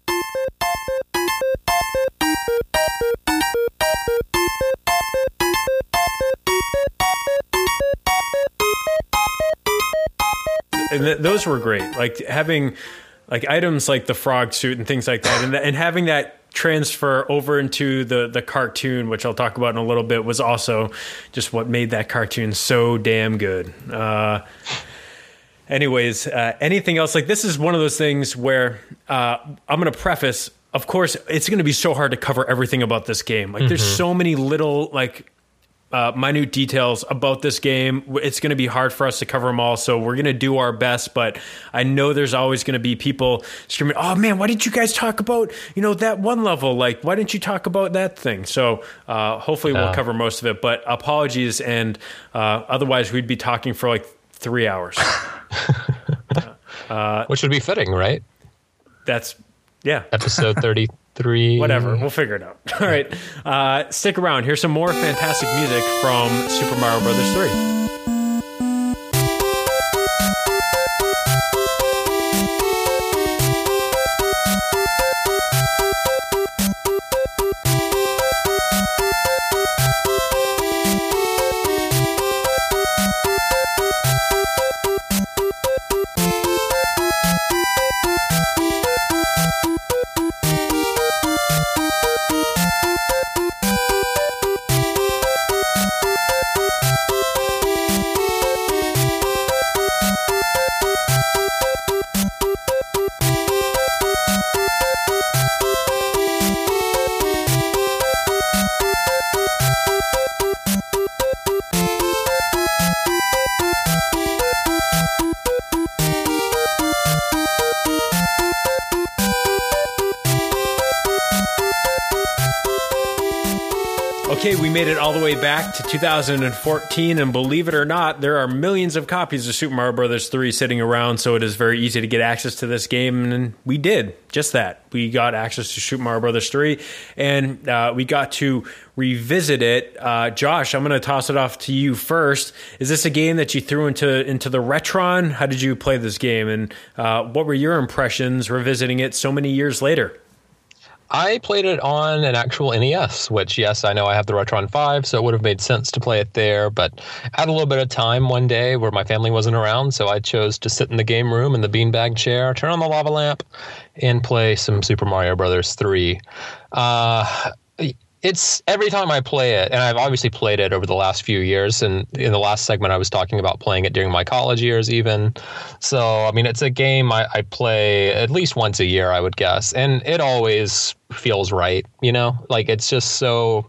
[SPEAKER 1] And th- those were great. Like having like items like the frog suit and things like that, and, th- and having that transfer over into the the cartoon, which I'll talk about in a little bit, was also just what made that cartoon so damn good. Uh, anyways, uh, anything else? Like this is one of those things where uh, I'm going to preface. Of course, it's going to be so hard to cover everything about this game. Like, mm-hmm. there's so many little like. Uh, minute details about this game. It's going to be hard for us to cover them all, so we're going to do our best, but I know there's always going to be people screaming, oh man, why didn't you guys talk about, you know, that one level? Like, why didn't you talk about that thing? So uh, hopefully yeah. we'll cover most of it, but apologies, and uh, otherwise we'd be talking for like three hours.
[SPEAKER 3] uh, Which would be fitting, right?
[SPEAKER 1] That's, yeah.
[SPEAKER 3] Episode thirty-three.
[SPEAKER 1] Whatever, we'll figure it out. All right, uh, stick around. Here's some more fantastic music from Super Mario Brothers three. Okay, we made it all the way back to two thousand fourteen, and believe it or not, there are millions of copies of Super Mario Brothers three sitting around, so it is very easy to get access to this game, and we did just that. We got access to Super Mario Brothers three, and uh, we got to revisit it. Uh, Josh, I'm going to toss it off to you first. Is this a game that you threw into into the Retron? How did you play this game, and uh, what were your impressions revisiting it so many years later?
[SPEAKER 3] I played it on an actual N E S, which, yes, I know I have the Retron five, so it would have made sense to play it there. But I had a little bit of time one day where my family wasn't around, so I chose to sit in the game room in the beanbag chair, turn on the lava lamp, and play some Super Mario Brothers three. Uh, it's every time I play it, and I've obviously played it over the last few years, and in the last segment I was talking about playing it during my college years even. So, I mean, it's a game I, I play at least once a year, I would guess, and it always feels right, you know? Like, it's just so...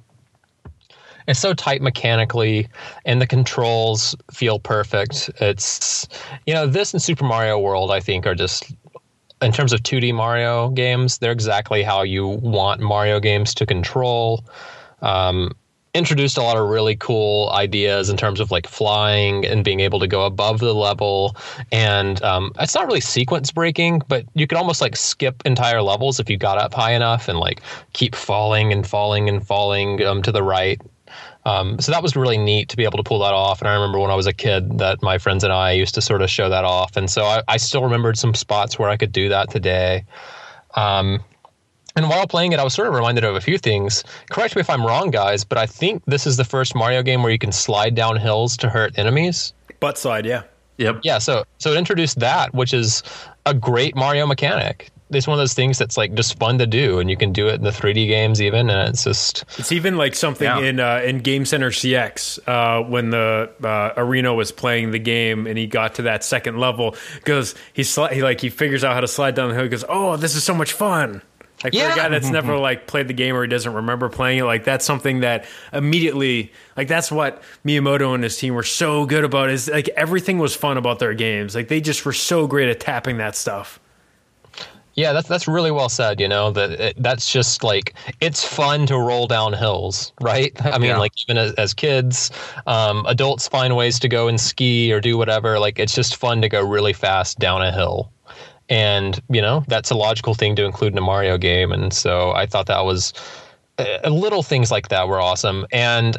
[SPEAKER 3] It's so tight mechanically, and the controls feel perfect. It's, you know, this and Super Mario World, I think, are just... In terms of two D Mario games, they're exactly how you want Mario games to control. Um, introduced a lot of really cool ideas in terms of like flying and being able to go above the level. And um, it's not really sequence breaking, but you could almost like skip entire levels if you got up high enough and like keep falling and falling and falling um, to the right. Um, so that was really neat to be able to pull that off. And I remember when I was a kid that my friends and I used to sort of show that off. And so I, I still remembered some spots where I could do that today. Um, and while playing it, I was sort of reminded of a few things. Correct me if I'm wrong, guys, but I think this is the first Mario game where you can slide down hills to hurt enemies.
[SPEAKER 1] Butt slide, yeah.
[SPEAKER 2] Yep.
[SPEAKER 3] Yeah, so so it introduced that, which is a great Mario mechanic. it's one of those things that's like just fun to do, and you can do it in the three D games even, and it's just
[SPEAKER 1] it's even like something
[SPEAKER 2] yeah.
[SPEAKER 1] in uh, in Game Center C X uh, when the uh, Arena was playing the game and he got to that second level, goes he, sli- he like he figures out how to slide down the hill. He goes, oh, this is so much fun. Like for
[SPEAKER 3] Yeah.
[SPEAKER 1] a guy that's never like played the game or he doesn't remember playing it, like that's something that immediately, like that's what Miyamoto and his team were so good about, is like everything was fun about their games. Like they just were so great at tapping that stuff.
[SPEAKER 3] Yeah, that's that's really well said. You know that it, that's just like it's fun to roll down hills, right? I mean,
[SPEAKER 2] Yeah.
[SPEAKER 3] like even as, as kids, um, adults find ways to go and ski or do whatever. Like it's just fun to go really fast down a hill, and you know that's a logical thing to include in a Mario game. And so I thought that was uh, little things like that were awesome. And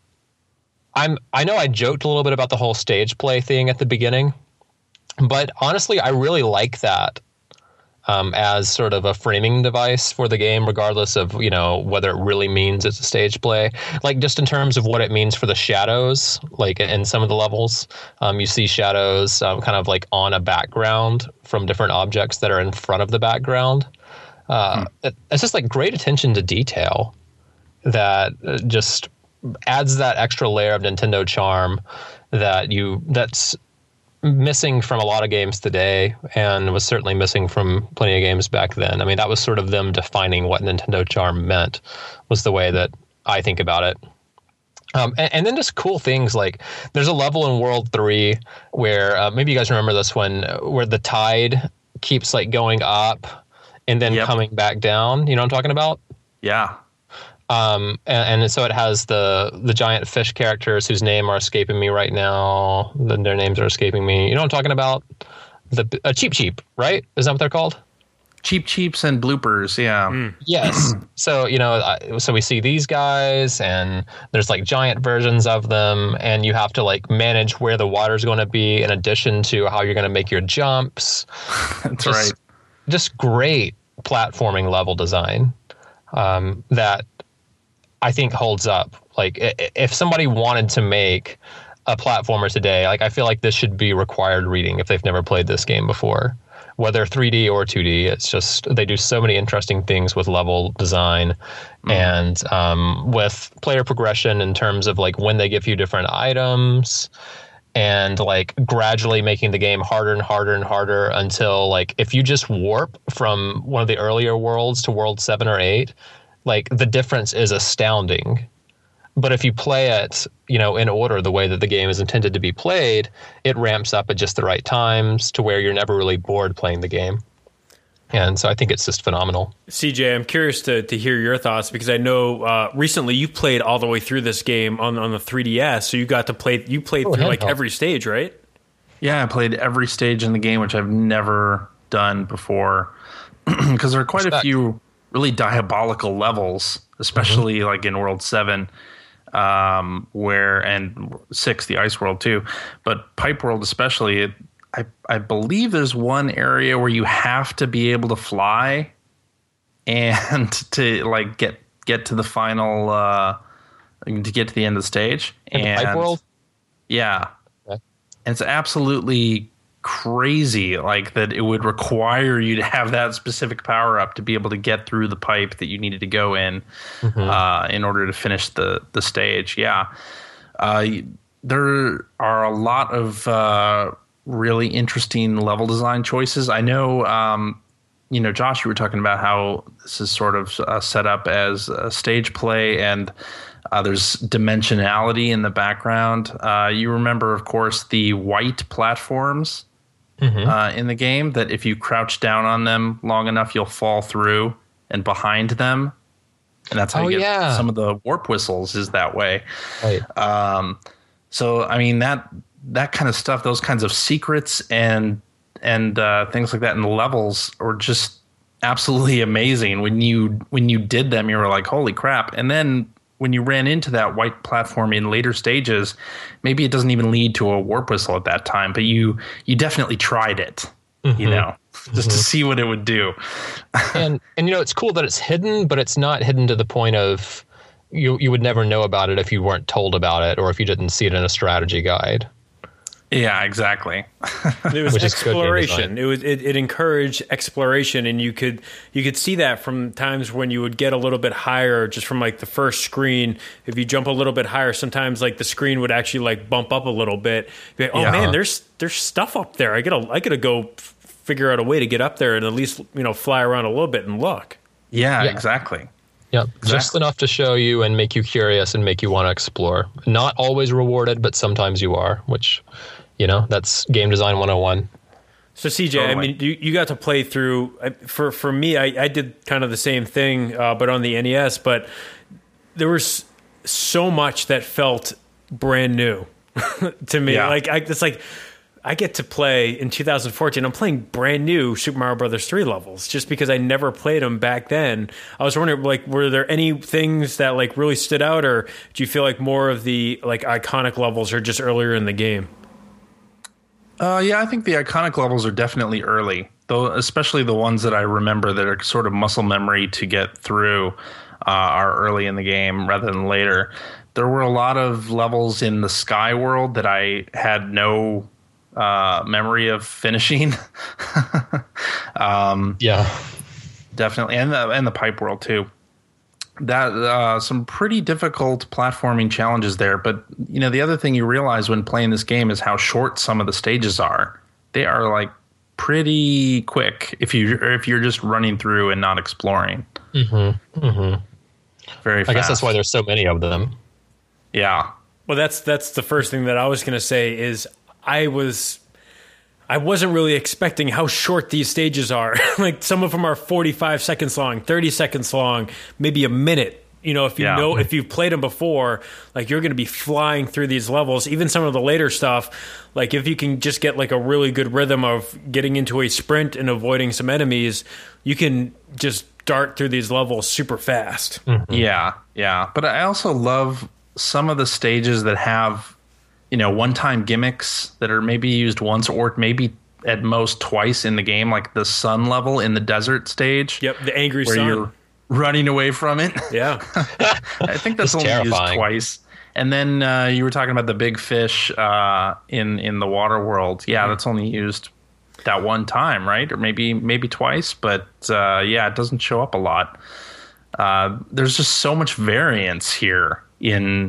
[SPEAKER 3] I'm I know I joked a little bit about the whole stage play thing at the beginning, but honestly, I really like that. Um, as sort of a framing device for the game, regardless of, you know, whether it really means it's a stage play. Like just in terms of what it means for the shadows, like in some of the levels, um, you see shadows um, kind of like on a background from different objects that are in front of the background. Uh, hmm. it, it's just like great attention to detail that just adds that extra layer of Nintendo charm that you that's missing from a lot of games today, and was certainly missing from plenty of games back then. I mean, that was sort of them defining what Nintendo charm meant, was the way that I think about it. Um, and, and then just cool things like there's a level in World three where uh, maybe you guys remember this one, where the tide keeps like going up and then yep. coming back down. You know what I'm talking about?
[SPEAKER 2] Yeah.
[SPEAKER 3] Um, and, and so it has the the giant fish characters whose name are escaping me right now. The, their names are escaping me. You know what I'm talking about? The uh, Cheep Cheep, right? Is that what they're called?
[SPEAKER 2] Cheep Cheeps and bloopers, yeah.
[SPEAKER 3] Mm. Yes. So, you know, I, so we see these guys, and there's like giant versions of them, and you have to like manage where the water's going to be in addition to how you're going to make your jumps.
[SPEAKER 2] That's
[SPEAKER 3] just,
[SPEAKER 2] right.
[SPEAKER 3] Just great platforming level design um, that I think holds up. Like if somebody wanted to make a platformer today, like I feel like this should be required reading if they've never played this game before, whether three D or two D. It's just, they do so many interesting things with level design mm. and um, with player progression in terms of like when they give you different items and like gradually making the game harder and harder and harder until like if you just warp from one of the earlier worlds to world seven or eight, like the difference is astounding. But if you play it, you know, in order, the way that the game is intended to be played, it ramps up at just the right times to where you're never really bored playing the game. And so I think it's just phenomenal.
[SPEAKER 1] C J, I'm curious to, to hear your thoughts, because I know uh, recently you played all the way through this game on, on the three D S, so you got to play, you played oh, through like every stage, right?
[SPEAKER 2] Yeah, I played every stage in the game, which I've never done before, because there are quite Respect. a few really diabolical levels, especially mm-hmm. like in World seven, um, where and six, the Ice World too, but Pipe World especially. It, I I believe there's one area where you have to be able to fly, and to like get get to the final uh, to get to the end of the stage.
[SPEAKER 3] In
[SPEAKER 2] and
[SPEAKER 3] the Pipe World,
[SPEAKER 2] yeah,
[SPEAKER 3] okay.
[SPEAKER 2] And it's absolutely crazy, like that it would require you to have that specific power up to be able to get through the pipe that you needed to go in mm-hmm. uh, in order to finish the the stage. Yeah, uh, there are a lot of uh, really interesting level design choices. I know, um, you know, Josh, you were talking about how this is sort of uh, set up as a stage play, and Uh, there's dimensionality in the background. Uh, you remember, of course, the white platforms mm-hmm. uh, in the game that if you crouch down on them long enough, you'll fall through and behind them. And that's how
[SPEAKER 3] oh,
[SPEAKER 2] you get
[SPEAKER 3] yeah.
[SPEAKER 2] some of the warp whistles is that way.
[SPEAKER 3] Right.
[SPEAKER 2] Um, so, I mean, that that kind of stuff, those kinds of secrets and, and uh, things like that in the levels are just absolutely amazing. When you, when you did them, you were like, holy crap. And then when you ran into that white platform in later stages, maybe it doesn't even lead to a warp whistle at that time, but you you definitely tried it, mm-hmm. you know, just mm-hmm. to see what it would do.
[SPEAKER 3] and and you know, it's cool that it's hidden, but it's not hidden to the point of you you would never know about it if you weren't told about it or if you didn't see it in a strategy guide.
[SPEAKER 2] Yeah, exactly.
[SPEAKER 1] It was
[SPEAKER 3] Which is good game
[SPEAKER 1] exploration.
[SPEAKER 3] design.
[SPEAKER 1] It was it, it encouraged exploration, and you could you could see that from times when you would get a little bit higher, just from like the first screen. If you jump a little bit higher, sometimes like the screen would actually like bump up a little bit. Be like, oh
[SPEAKER 2] Yeah.
[SPEAKER 1] man, there's there's stuff up there. I gotta I gotta go f- figure out a way to get up there and at least you know fly around a little bit and look.
[SPEAKER 2] Yeah,
[SPEAKER 3] Yeah.
[SPEAKER 2] exactly.
[SPEAKER 3] Yep, just enough to show you and make you curious and make you want to explore. Not always rewarded, but sometimes you are, which, you know, that's game design one oh one.
[SPEAKER 1] So C J,
[SPEAKER 2] Totally.
[SPEAKER 1] I mean, you, you got to play through. I- For for me, I, I did kind of the same thing, uh, but on the N E S. But there was so much that felt brand new to me.
[SPEAKER 2] Yeah.
[SPEAKER 1] Like I, it's like I get to play in two thousand fourteen. I'm playing brand new Super Mario Brothers three levels just because I never played them back then. I was wondering, like, were there any things that like really stood out, or do you feel like more of the like iconic levels are just earlier in the game?
[SPEAKER 2] Uh, yeah, I think the iconic levels are definitely early, though, especially the ones that I remember that are sort of muscle memory to get through uh, are early in the game rather than later. There were a lot of levels in the Sky World that I had no uh, memory of finishing. um,
[SPEAKER 3] Yeah.
[SPEAKER 2] definitely, and the and the Pipe World too. That uh, some pretty difficult platforming challenges there. But you know, the other thing you realize when playing this game is how short some of the stages are. They are like pretty quick if you or if you're just running through and not exploring.
[SPEAKER 3] Mm-hmm. Mm-hmm.
[SPEAKER 2] Very fast.
[SPEAKER 3] I guess that's why there's so many of them.
[SPEAKER 2] Yeah.
[SPEAKER 1] Well, that's that's the first thing that I was going to say is I was I wasn't really expecting how short these stages are. Like some of them are forty-five seconds long, thirty seconds long, maybe a minute. You know, if you
[SPEAKER 2] Yeah.
[SPEAKER 1] know if you've played them before, like you're going to be flying through these levels. Even some of the later stuff, like if you can just get like a really good rhythm of getting into a sprint and avoiding some enemies, you can just dart through these levels super fast.
[SPEAKER 2] Yeah, yeah. But I also love some of the stages that have, you know, one-time gimmicks that are maybe used once or maybe at most twice in the game, like the sun level in the desert stage.
[SPEAKER 1] Yep, the angry
[SPEAKER 2] where
[SPEAKER 1] sun.
[SPEAKER 2] you're running away from it.
[SPEAKER 1] Yeah.
[SPEAKER 2] I think that's
[SPEAKER 3] It's
[SPEAKER 2] only used
[SPEAKER 3] terrifying.
[SPEAKER 2] twice. And then uh, you were talking about the big fish uh, in in the water world. Yeah, that's only used that one time, right? Or maybe maybe twice. But uh, yeah, it doesn't show up a lot. Uh, there's just so much variance here in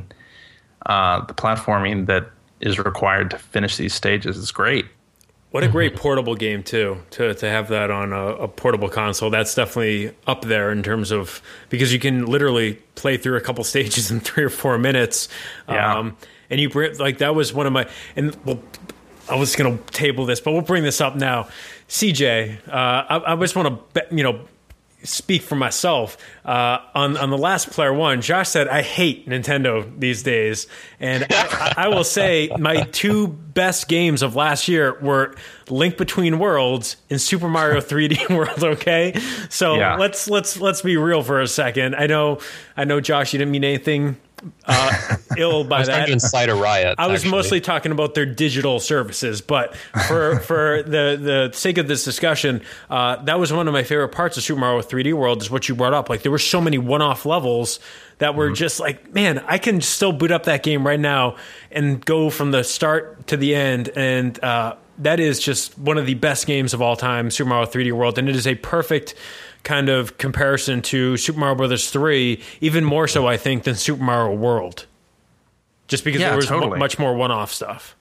[SPEAKER 2] uh, the platforming that is required to finish these stages. It's great.
[SPEAKER 1] What a great portable game too, to to have that on a, a portable console. That's definitely up there in terms of, because you can literally play through a couple stages in three or four minutes.
[SPEAKER 2] Yeah.
[SPEAKER 1] Um, and you bring, like, that was one of my, and well, I was going to table this, but we'll bring this up now. C J, uh, I, I just want to, you know, speak for myself. Uh, on on the last Player One, Josh said, I hate Nintendo these days. And I, I will say my two best games of last year were Link Between Worlds and Super Mario three D World, okay? So
[SPEAKER 2] Yeah.
[SPEAKER 1] let's let's let's be real for a second. I know I know Josh, you didn't mean anything uh, ill by
[SPEAKER 3] I was trying
[SPEAKER 1] that.
[SPEAKER 3] to incite a riot.
[SPEAKER 1] I was
[SPEAKER 3] actually.
[SPEAKER 1] mostly talking about their digital services, but for for the, the sake of this discussion, uh, that was one of my favorite parts of Super Mario three D World is what you brought up. Like there were so many one-off levels that were just like, man, I can still boot up that game right now and go from the start to the end, and uh, that is just one of the best games of all time, Super Mario three D World, and it is a perfect kind of comparison to Super Mario Brothers three, even more so, I think, than Super Mario World. Just because
[SPEAKER 2] Yeah,
[SPEAKER 1] there was
[SPEAKER 2] totally.
[SPEAKER 1] mu- much more one-off stuff.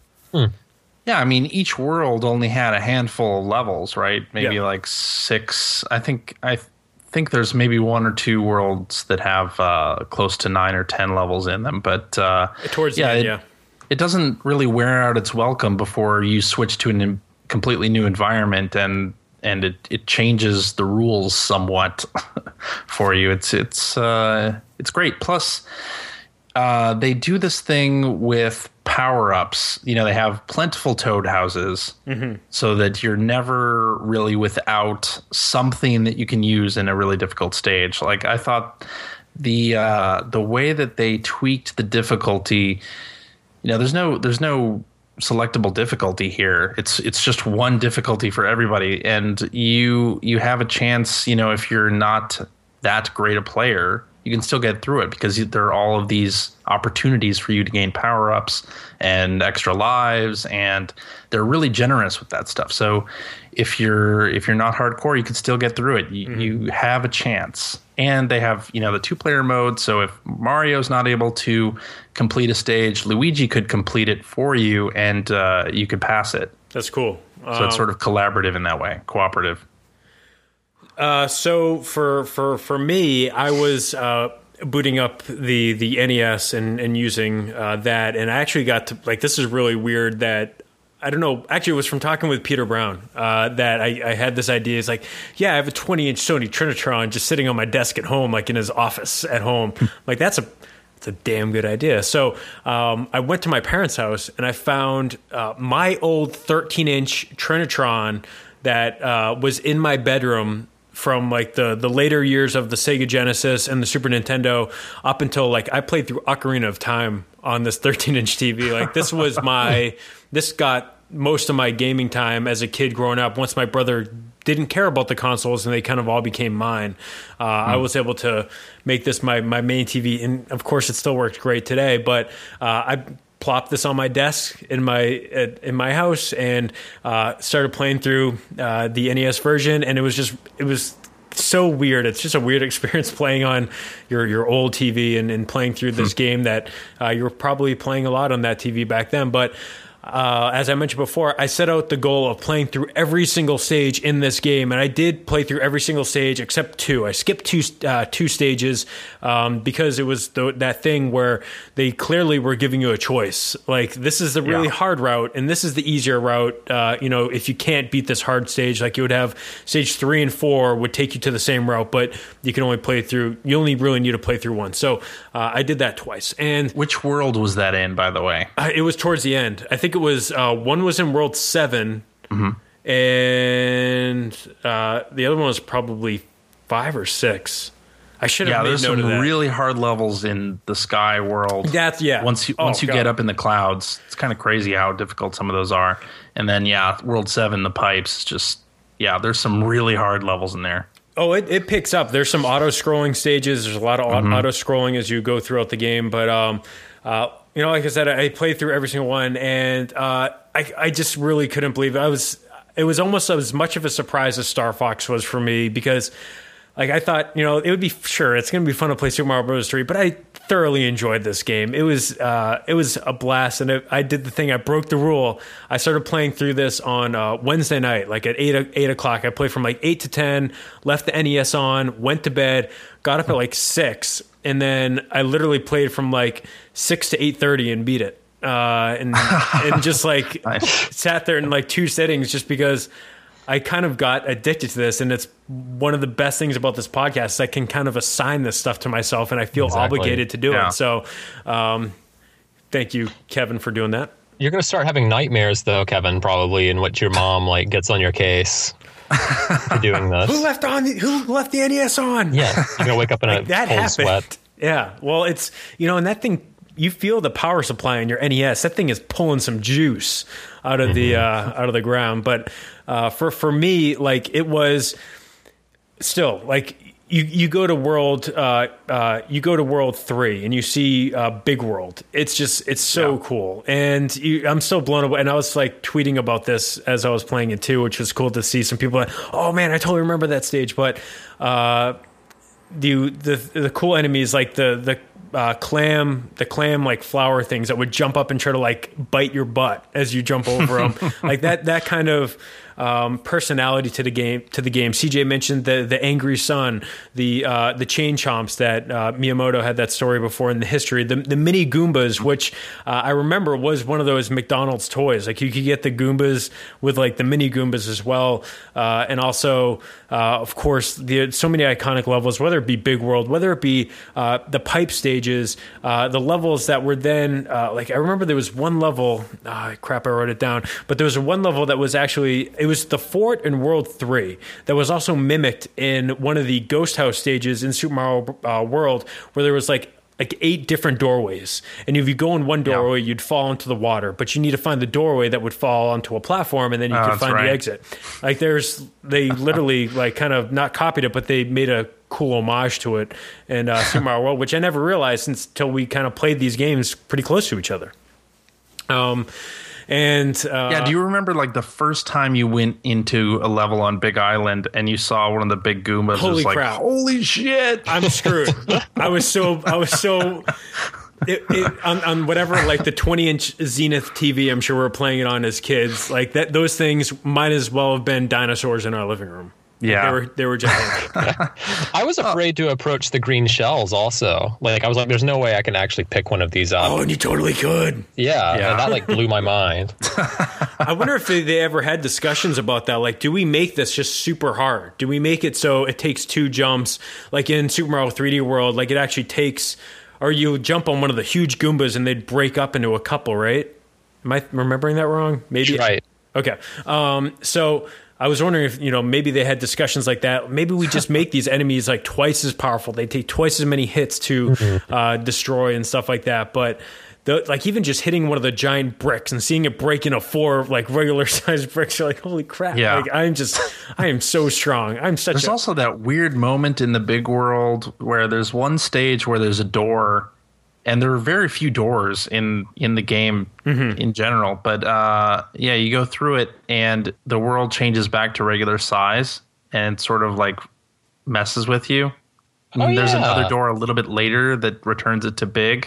[SPEAKER 2] Yeah, I mean, each world only had a handful of levels, right? Maybe
[SPEAKER 1] Yeah.
[SPEAKER 2] like six. I think I th- think there's maybe one or two worlds that have uh, close to nine or ten levels in them. But uh,
[SPEAKER 1] Towards the
[SPEAKER 2] yeah,
[SPEAKER 1] end,
[SPEAKER 2] it,
[SPEAKER 1] yeah.
[SPEAKER 2] it doesn't really wear out its welcome before you switch to a im- completely new environment, and and it, it changes the rules somewhat for you. It's it's uh, it's great. Plus, uh, they do this thing with power-ups. You know, they have plentiful toad houses so that you're never really without something that you can use in a really difficult stage. Like I thought the uh, the way that they tweaked the difficulty, you know, there's no there's no selectable difficulty here. It's it's just one difficulty for everybody, and you you have a chance, you know, if you're not that great a player, you can still get through it because there are all of these opportunities for you to gain power-ups and extra lives, and they're really generous with that stuff. So if you're if you're not hardcore, you can still get through it. You, mm-hmm. you have a chance. And they have, you know, the two-player mode, so if Mario's not able to complete a stage, Luigi could complete it for you, and uh, you could pass it.
[SPEAKER 1] That's cool.
[SPEAKER 2] So um, it's sort of collaborative in that way, cooperative.
[SPEAKER 1] Uh, so for for for me, I was uh, booting up the the N E S and and using uh, that, and I actually got to like this is really weird that. I don't know. Actually, it was from talking with Peter Brown uh, that I, I had this idea. It's like, yeah, I have a twenty-inch Sony Trinitron just sitting on my desk at home, like in his office at home. Like that's a that's a damn good idea. So um, I went to my parents' house and I found uh, my old thirteen-inch Trinitron that uh, was in my bedroom from like the, the later years of the Sega Genesis and the Super Nintendo up until like I played through Ocarina of Time on this thirteen-inch T V. Like this was my this got most of my gaming time as a kid growing up. Once my brother didn't care about the consoles and they kind of all became mine, uh, mm. I was able to make this my, my main T V. And of course it still works great today, but uh, I plopped this on my desk in my in my house and uh, started playing through uh, the N E S version. And it was just, it was so weird. It's just a weird experience playing on your, your old T V and, and playing through this hmm. game that uh, you were probably playing a lot on that T V back then. But Uh, as I mentioned before, I set out the goal of playing through every single stage in this game, and I did play through every single stage except two. I skipped two uh, two stages um, because it was the, that thing where they clearly were giving you a choice. Like, this is the really yeah. hard route, and this is the easier route. Uh, you know, if you can't beat this hard stage, like you would have stage three and four would take you to the same route, but you can only play through. You only really need to play through one. So uh, I did that twice. And
[SPEAKER 2] which world was that in, by the way?
[SPEAKER 1] Uh, it was towards the end. I think. It was uh, one was in World Seven, mm-hmm. and uh, the other one was probably five or six. I should have
[SPEAKER 2] yeah,
[SPEAKER 1] made
[SPEAKER 2] there's
[SPEAKER 1] note
[SPEAKER 2] some
[SPEAKER 1] of that.
[SPEAKER 2] really hard levels in the Sky world.
[SPEAKER 1] That's yeah.
[SPEAKER 2] Once you
[SPEAKER 1] oh,
[SPEAKER 2] once you
[SPEAKER 1] God.
[SPEAKER 2] get up in the clouds, it's kind of crazy how difficult some of those are. And then yeah, World Seven, the pipes, just yeah, there's some really hard levels in there.
[SPEAKER 1] Oh, it, it picks up. There's some auto-scrolling stages. There's a lot of mm-hmm. auto-scrolling as you go throughout the game. But, um, uh, you know, like I said, I played through every single one, and uh, I, I just really couldn't believe it. I was, it was almost as much of a surprise as Star Fox was for me because, like, I thought, you know, it would be, sure, it's going to be fun to play Super Mario Bros. three, but I thoroughly enjoyed this game. It was uh, it was a blast, and it, I did the thing. I broke the rule. I started playing through this on uh, Wednesday night, like at eight eight o'clock. I played from like eight to ten. Left the N E S on, went to bed, got up at like six, and then I literally played from like six to eight thirty and beat it. Uh, and and just like nice. Sat there in like two sittings just because I kind of got addicted to this, and it's one of the best things about this podcast is I can kind of assign this stuff to myself, and I feel exactly. obligated to do yeah. it. So um, thank you, Kevin, for doing that.
[SPEAKER 3] You're going to start having nightmares, though, Kevin, probably, in which your mom like gets on your case for doing this.
[SPEAKER 1] Who left on the, who left the N E S on?
[SPEAKER 3] Yeah, you're going to wake up in like a that cold happened. Sweat.
[SPEAKER 1] Yeah, well, it's, you know, and that thing, you feel the power supply in your N E S. That thing is pulling some juice out of mm-hmm. the uh, out of the ground. But uh, for for me, like it was still like you you go to world uh, uh, you go to world three and you see uh, Big World. It's just it's so yeah. cool, and you, I'm still blown away. And I was like tweeting about this as I was playing it too, which was cool to see some people. Like, oh man, I totally remember that stage. But uh, the the the cool enemies like the the Uh, clam, the clam like flower things that would jump up and try to like bite your butt as you jump over them, like that. That kind of um, personality to the game. To the game. C J mentioned the the angry sun, the uh, the chain chomps that uh, Miyamoto had that story before in the history. The the mini Goombas, which uh, I remember was one of those McDonald's toys. Like you could get the Goombas with like the mini Goombas as well, uh, and also uh, of course the so many iconic levels, whether it be Big World, whether it be uh, the pipe stage. Uh, the levels that were then uh, like I remember there was one level oh, crap I wrote it down but there was one level that was actually it was the fort in World three that was also mimicked in one of the Ghost House stages in Super Mario uh, World where there was like like eight different doorways, and if you go in one doorway yeah. you'd fall into the water, but you need to find the doorway that would fall onto a platform, and then you oh, could find right. the exit. Like there's they literally like kind of not copied it, but they made a cool homage to it in uh, Super Mario World, which I never realized until we kind of played these games pretty close to each other. Um, and uh,
[SPEAKER 2] yeah, do you remember like the first time you went into a level on Big Island and you saw one of the big Goombas?
[SPEAKER 1] Holy
[SPEAKER 2] it was like,
[SPEAKER 1] crap!
[SPEAKER 2] Holy shit!
[SPEAKER 1] I'm screwed. I was so I was so. It, it, on, on whatever, like the twenty inch Zenith T V, I'm sure we were playing it on as kids. Like that, those things might as well have been dinosaurs in our living room.
[SPEAKER 2] Yeah,
[SPEAKER 1] they were they were gigantic.
[SPEAKER 3] I was afraid to approach the green shells. Also, like I was like, "There's no way I can actually pick one of these up."
[SPEAKER 1] Oh, and you totally could.
[SPEAKER 3] Yeah,
[SPEAKER 2] Yeah.
[SPEAKER 3] and that like blew my mind.
[SPEAKER 1] I wonder if they, they ever had discussions about that. Like, do we make this just super hard? Do we make it so it takes two jumps, like in Super Mario three D World? Like it actually takes, or you jump on one of the huge Goombas and they'd break up into a couple, right? Am I remembering that wrong? Maybe.
[SPEAKER 3] Right.
[SPEAKER 1] Okay. Um, so I was wondering if, you know, maybe they had discussions like that. Maybe we just make these enemies like twice as powerful. They take twice as many hits to mm-hmm. uh, destroy and stuff like that. But the, like even just hitting one of the giant bricks and seeing it break into four like regular sized bricks, you're like, holy crap.
[SPEAKER 2] Yeah.
[SPEAKER 1] Like I'm just, I am so strong. I'm such
[SPEAKER 2] There's
[SPEAKER 1] a,
[SPEAKER 2] also that weird moment in the big world where there's one stage where there's a door, and there are very few doors in, in the game mm-hmm. in general. But uh, yeah, you go through it and the world changes back to regular size and sort of like messes with you.
[SPEAKER 3] Oh,
[SPEAKER 2] and there's
[SPEAKER 3] yeah.
[SPEAKER 2] another door a little bit later that returns it to big.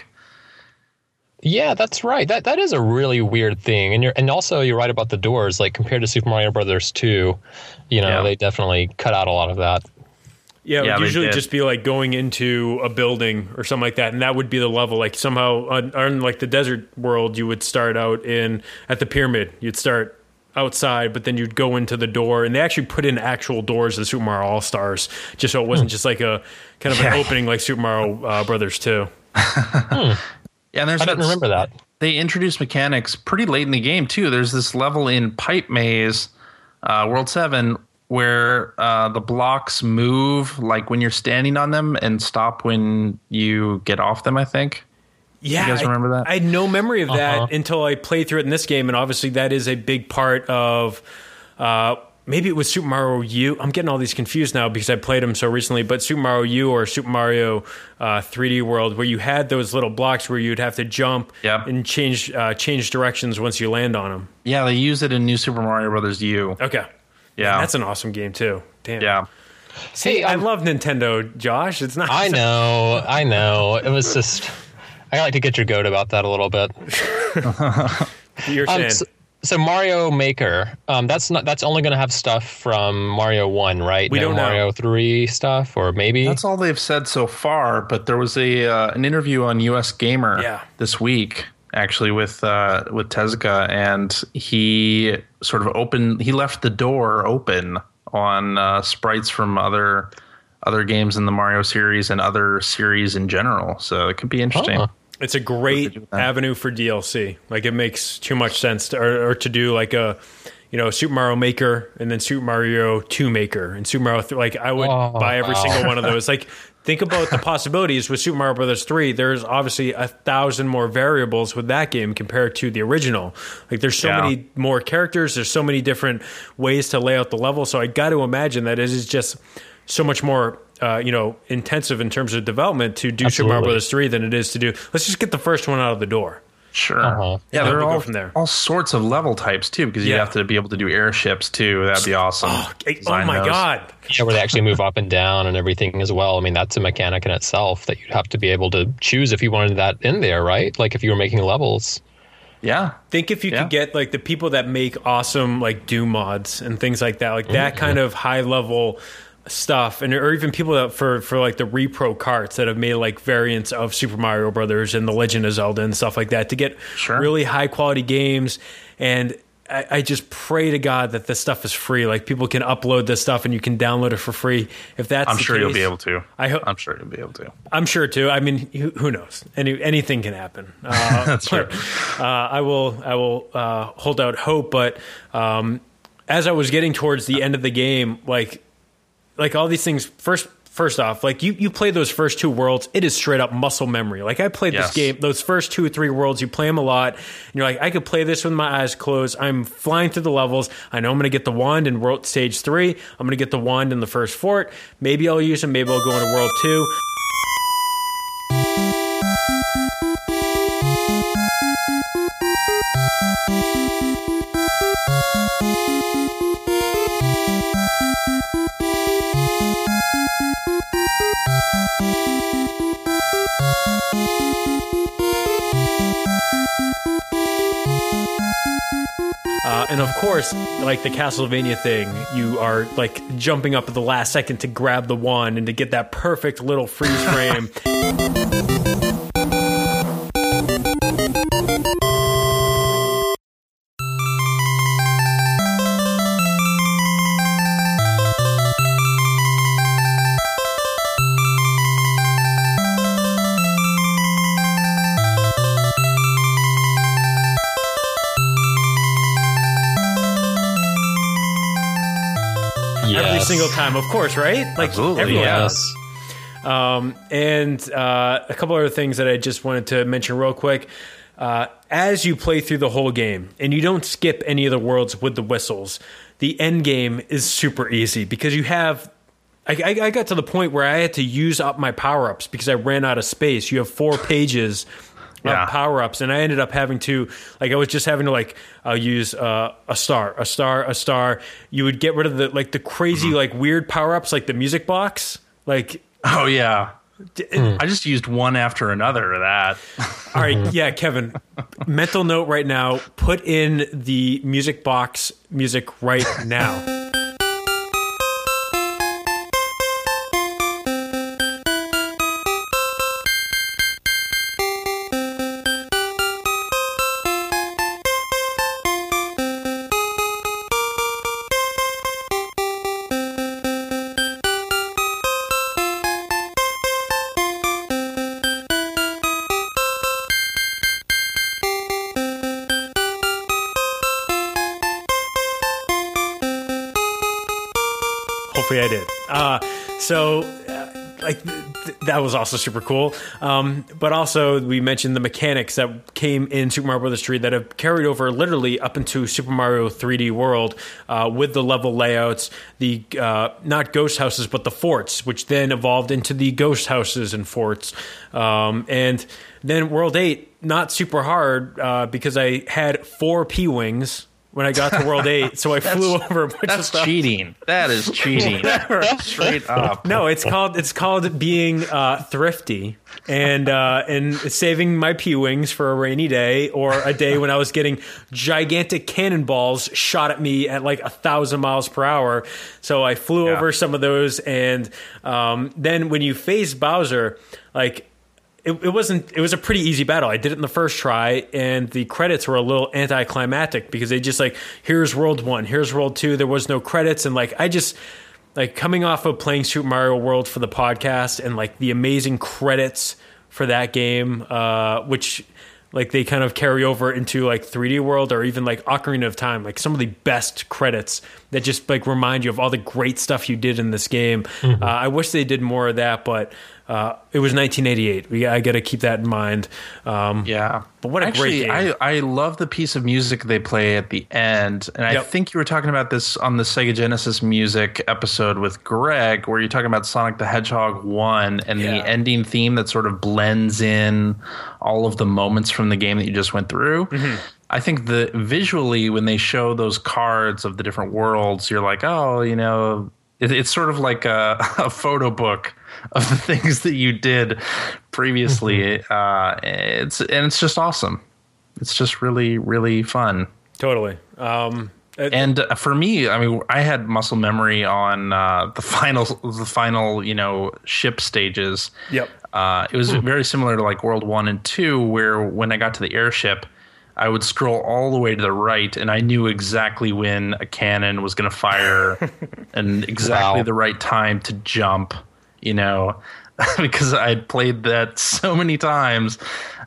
[SPEAKER 3] Yeah, that's right. That that is a really weird thing, and you're and also you're right about the doors. Like compared to Super Mario Brothers two, you know,
[SPEAKER 2] Yeah.
[SPEAKER 3] they definitely cut out a lot of that.
[SPEAKER 1] Yeah, it
[SPEAKER 2] Yeah,
[SPEAKER 1] would
[SPEAKER 2] they
[SPEAKER 1] usually
[SPEAKER 2] did.
[SPEAKER 1] just be like going into a building or something like that, and that would be the level. Like somehow, on, on like the desert world, you would start out in at the pyramid. You'd start outside, but then you'd go into the door, and they actually put in actual doors in Super Mario All Stars, just so it wasn't just like a kind of an
[SPEAKER 2] Yeah.
[SPEAKER 1] opening like Super Mario uh, Brothers two.
[SPEAKER 2] Yeah, and there's
[SPEAKER 3] I didn't
[SPEAKER 2] that-
[SPEAKER 3] remember that.
[SPEAKER 2] They introduced mechanics pretty late in the game too. There's this level in Pipe Maze, uh, World Seven, where uh, the blocks move like when you're standing on them and stop when you get off them. I think.
[SPEAKER 1] Yeah,
[SPEAKER 2] You guys remember that?
[SPEAKER 1] I, I had no memory of that
[SPEAKER 3] Uh-huh.
[SPEAKER 1] until I played through it in this game, and obviously that is a big part of. Uh, maybe it was Super Mario U. I'm getting all these confused now because I played them so recently. But Super Mario U or Super Mario uh, three D World, where you had those little blocks where you'd have to jump
[SPEAKER 2] Yep.
[SPEAKER 1] and change uh, change directions once you land on them.
[SPEAKER 2] Yeah, they use it in New Super Mario Brothers U.
[SPEAKER 1] Okay,
[SPEAKER 2] Yeah,
[SPEAKER 1] Man, that's an awesome game too. Damn.
[SPEAKER 2] yeah.
[SPEAKER 1] See,
[SPEAKER 3] Hey,
[SPEAKER 1] I
[SPEAKER 3] um,
[SPEAKER 1] love Nintendo, Josh. It's not.
[SPEAKER 3] I know, I know. It was just I like to get your goat about that a little bit.
[SPEAKER 1] You're
[SPEAKER 3] Um,
[SPEAKER 1] saying.
[SPEAKER 3] so, so Mario Maker, um, that's not that's only going to have stuff from Mario one, right?
[SPEAKER 1] We
[SPEAKER 3] no
[SPEAKER 1] don't know.
[SPEAKER 3] Mario three stuff, or maybe.
[SPEAKER 2] That's all they've said so far. But there was a uh, an interview on U S Gamer
[SPEAKER 1] Yeah.
[SPEAKER 2] this week, actually, with uh, with Tezuka, and he sort of opened. He left the door open on uh, sprites from other other games in the Mario series and other series in general. So it could be interesting.
[SPEAKER 3] Huh.
[SPEAKER 1] It's a great
[SPEAKER 2] do with that?
[SPEAKER 1] avenue for D L C. Like it makes too much sense to, or, or to do like a, you know, Super Mario Maker and then Super Mario two Maker and Super Mario. Th- like I would
[SPEAKER 3] Oh,
[SPEAKER 1] buy every
[SPEAKER 3] wow.
[SPEAKER 1] single one of those. Like think about the possibilities with Super Mario Brothers three. There's obviously a thousand more variables with that game compared to the original. Like there's so
[SPEAKER 2] Yeah.
[SPEAKER 1] many more characters. There's so many different ways to lay out the level. So I got to imagine that it is just so much more. Uh, you know, intensive in terms of development to do Super Mario
[SPEAKER 3] Absolutely.
[SPEAKER 1] Brothers three than it is to do. Let's just get the first one out of the door.
[SPEAKER 2] Sure.
[SPEAKER 3] Uh-huh.
[SPEAKER 2] Yeah,
[SPEAKER 1] And
[SPEAKER 2] there are
[SPEAKER 1] we'll go
[SPEAKER 2] all,
[SPEAKER 1] from there.
[SPEAKER 2] all sorts of level types too, because you
[SPEAKER 1] Yeah.
[SPEAKER 2] have to be able to do airships too. That'd be awesome.
[SPEAKER 1] Oh, oh
[SPEAKER 2] Design
[SPEAKER 1] my
[SPEAKER 2] those.
[SPEAKER 1] God.
[SPEAKER 3] Yeah, where they actually move up and down and everything as well. I mean, that's a mechanic in itself that you'd have to be able to choose if you wanted that in there, right? Like if you were making levels.
[SPEAKER 2] Yeah.
[SPEAKER 1] Think if you
[SPEAKER 2] Yeah.
[SPEAKER 1] could get like the people that make awesome like Doom mods and things like that, like that kind of high level stuff, and or even people that for for like the repro carts that have made like variants of Super Mario Brothers and The Legend of Zelda and stuff like that to get
[SPEAKER 2] Sure.
[SPEAKER 1] really high quality games. And I, I just pray to God that this stuff is free. Like people can upload this stuff and you can download it for free. If that's
[SPEAKER 2] I'm
[SPEAKER 1] the
[SPEAKER 2] sure you'll
[SPEAKER 1] case,
[SPEAKER 2] be able to.
[SPEAKER 1] I hope.
[SPEAKER 2] I'm sure you'll be able to.
[SPEAKER 1] I'm sure too. I mean, who, who knows? Any anything can happen. Uh,
[SPEAKER 2] That's true.
[SPEAKER 1] but, uh, I will. I will uh, hold out hope. But um, as I was getting towards the end of the game, like, like all these things. First, First off, like you, you play those first two worlds, it is straight up muscle memory. Like I played
[SPEAKER 2] Yes.
[SPEAKER 1] this game, those first two or three worlds, you play them a lot, and you're like, I could play this with my eyes closed. I'm flying through the levels. I know I'm going to get the wand in world stage three. I'm going to get the wand in the first fort. Maybe I'll use them. Maybe I'll go into world two. Uh, and of course, like the Castlevania thing, you are like jumping up at the last second to grab the wand and to get that perfect little freeze frame. Every
[SPEAKER 3] Yes.
[SPEAKER 1] single time, of course, right? Like
[SPEAKER 2] Absolutely,
[SPEAKER 1] everyone
[SPEAKER 2] yeah.
[SPEAKER 1] does. Um, and uh, a couple other things that I just wanted to mention real quick. Uh, as you play through the whole game, and you don't skip any of the worlds with the whistles, the end game is super easy because you have. I, I, I got to the point where I had to use up my power ups because I ran out of space. You have four pages.
[SPEAKER 2] Yeah.
[SPEAKER 1] Of power ups, and I ended up having to like I was just having to like I'll use uh, a star, a star, a star. You would get rid of the like the crazy like weird power ups like the music box. Like
[SPEAKER 2] Oh yeah.
[SPEAKER 1] it-
[SPEAKER 2] I just used one after another of that.
[SPEAKER 1] all right, yeah, Kevin. Mental note right now. Put in the music box music right now. Hopefully I did. Uh, so, uh, like, th- that was also super cool. Um, but also, we mentioned the mechanics that came in Super Mario Bros. three that have carried over literally up into Super Mario three D World uh, with the level layouts, the uh, not ghost houses, but the forts, which then evolved into the ghost houses and forts. Um, and then World eight, not super hard uh, because I had four P-Wings when I got to World eight, so I flew over a bunch of
[SPEAKER 2] That's
[SPEAKER 1] stuff.
[SPEAKER 2] cheating. That is cheating. Straight up.
[SPEAKER 1] No, it's called it's called being uh, thrifty and uh, and saving my P-Wings for a rainy day or a day when I was getting gigantic cannonballs shot at me at like a thousand miles per hour. So I flew
[SPEAKER 2] Yeah.
[SPEAKER 1] over some of those, and um, then when you face Bowser, like. It, it wasn't. It was a pretty easy battle. I did it in the first try, and the credits were a little anticlimactic because they just like, here's World One, here's World Two. There was no credits, and like I just like coming off of playing Super Mario World for the podcast, and like the amazing credits for that game, uh, which like they kind of carry over into like three D World or even like Ocarina of Time, like some of the best credits that just like remind you of all the great stuff you did in this game.
[SPEAKER 2] Mm-hmm.
[SPEAKER 1] Uh, I wish they did more of that, but. Uh, it was nineteen eighty-eight. We I got to keep that in mind. Um,
[SPEAKER 2] Yeah.
[SPEAKER 1] But what a
[SPEAKER 2] Actually,
[SPEAKER 1] great game.
[SPEAKER 2] I, I love the piece of music they play at the end. And I
[SPEAKER 1] Yep.
[SPEAKER 2] think you were talking about this on the Sega Genesis music episode with Greg, where you're talking about Sonic the Hedgehog one and
[SPEAKER 1] Yeah.
[SPEAKER 2] the ending theme that sort of blends in all of the moments from the game that you just went through.
[SPEAKER 1] Mm-hmm.
[SPEAKER 2] I think the visually, when they show those cards of the different worlds, you're like, oh, you know, it, it's sort of like a, a photo book of the things that you did previously. uh, it's and it's just awesome. It's just really, really fun.
[SPEAKER 1] Totally. Um, it-
[SPEAKER 2] And uh, for me, I mean, I had muscle memory on uh, the final, the final, you know, ship stages.
[SPEAKER 1] Yep.
[SPEAKER 2] Uh, it was very similar to like World One and Two, where when I got to the airship, I would scroll all the way to the right, and I knew exactly when a cannon was going to fire, and exactly
[SPEAKER 3] Wow.
[SPEAKER 2] the right time to jump. You know, because I had played that so many times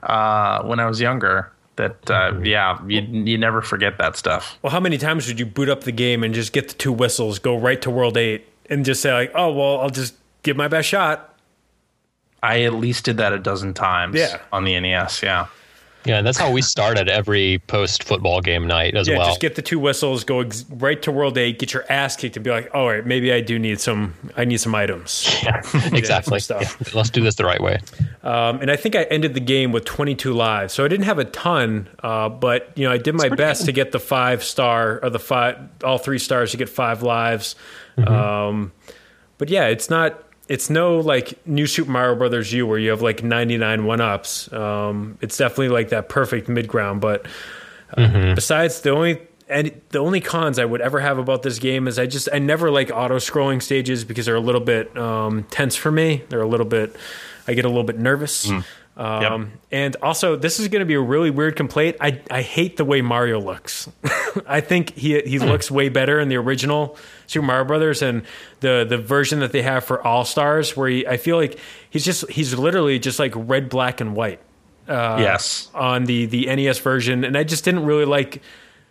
[SPEAKER 2] uh, when I was younger. That uh, yeah, you you never forget that stuff.
[SPEAKER 1] well, how many times would you boot up the game and just get the two whistles, go right to World eight, and just say like, oh well, I'll just give my best shot.
[SPEAKER 2] I at least did that a dozen times
[SPEAKER 1] Yeah.
[SPEAKER 2] on the N E S, yeah.
[SPEAKER 3] Yeah, and that's how we started every post-football game night as
[SPEAKER 1] Yeah,
[SPEAKER 3] well.
[SPEAKER 1] just get the two whistles, go ex- right to World eight, get your ass kicked, and be like, all right, maybe I do need some. I need some items.
[SPEAKER 3] Yeah, exactly.
[SPEAKER 1] some stuff.
[SPEAKER 3] Yeah, let's do this the right way.
[SPEAKER 1] Um, and I think I ended the game with twenty-two lives, so I didn't have a ton, uh, but you know I did my best to get the five star or the five, all three stars to get five lives.
[SPEAKER 3] Mm-hmm.
[SPEAKER 1] Um, but yeah, it's not. It's no like New Super Mario Brothers U where you have like ninety-nine one-ups. Um, it's definitely like that perfect mid ground. But uh,
[SPEAKER 3] Mm-hmm.
[SPEAKER 1] besides the only and the only cons I would ever have about this game is I just I never like auto scrolling stages because they're a little bit um, tense for me. They're a little bit. I get a little bit nervous.
[SPEAKER 2] Mm.
[SPEAKER 1] Um,
[SPEAKER 2] Yep.
[SPEAKER 1] And also, this is going to be a really weird complaint. I I hate the way Mario looks. I think he he looks way better in the original Super Mario Brothers and the the version that they have for All Stars, where he, I feel like he's just he's literally just like red, black, and white. Uh,
[SPEAKER 2] yes.
[SPEAKER 1] On the the N E S version, and I just didn't really like.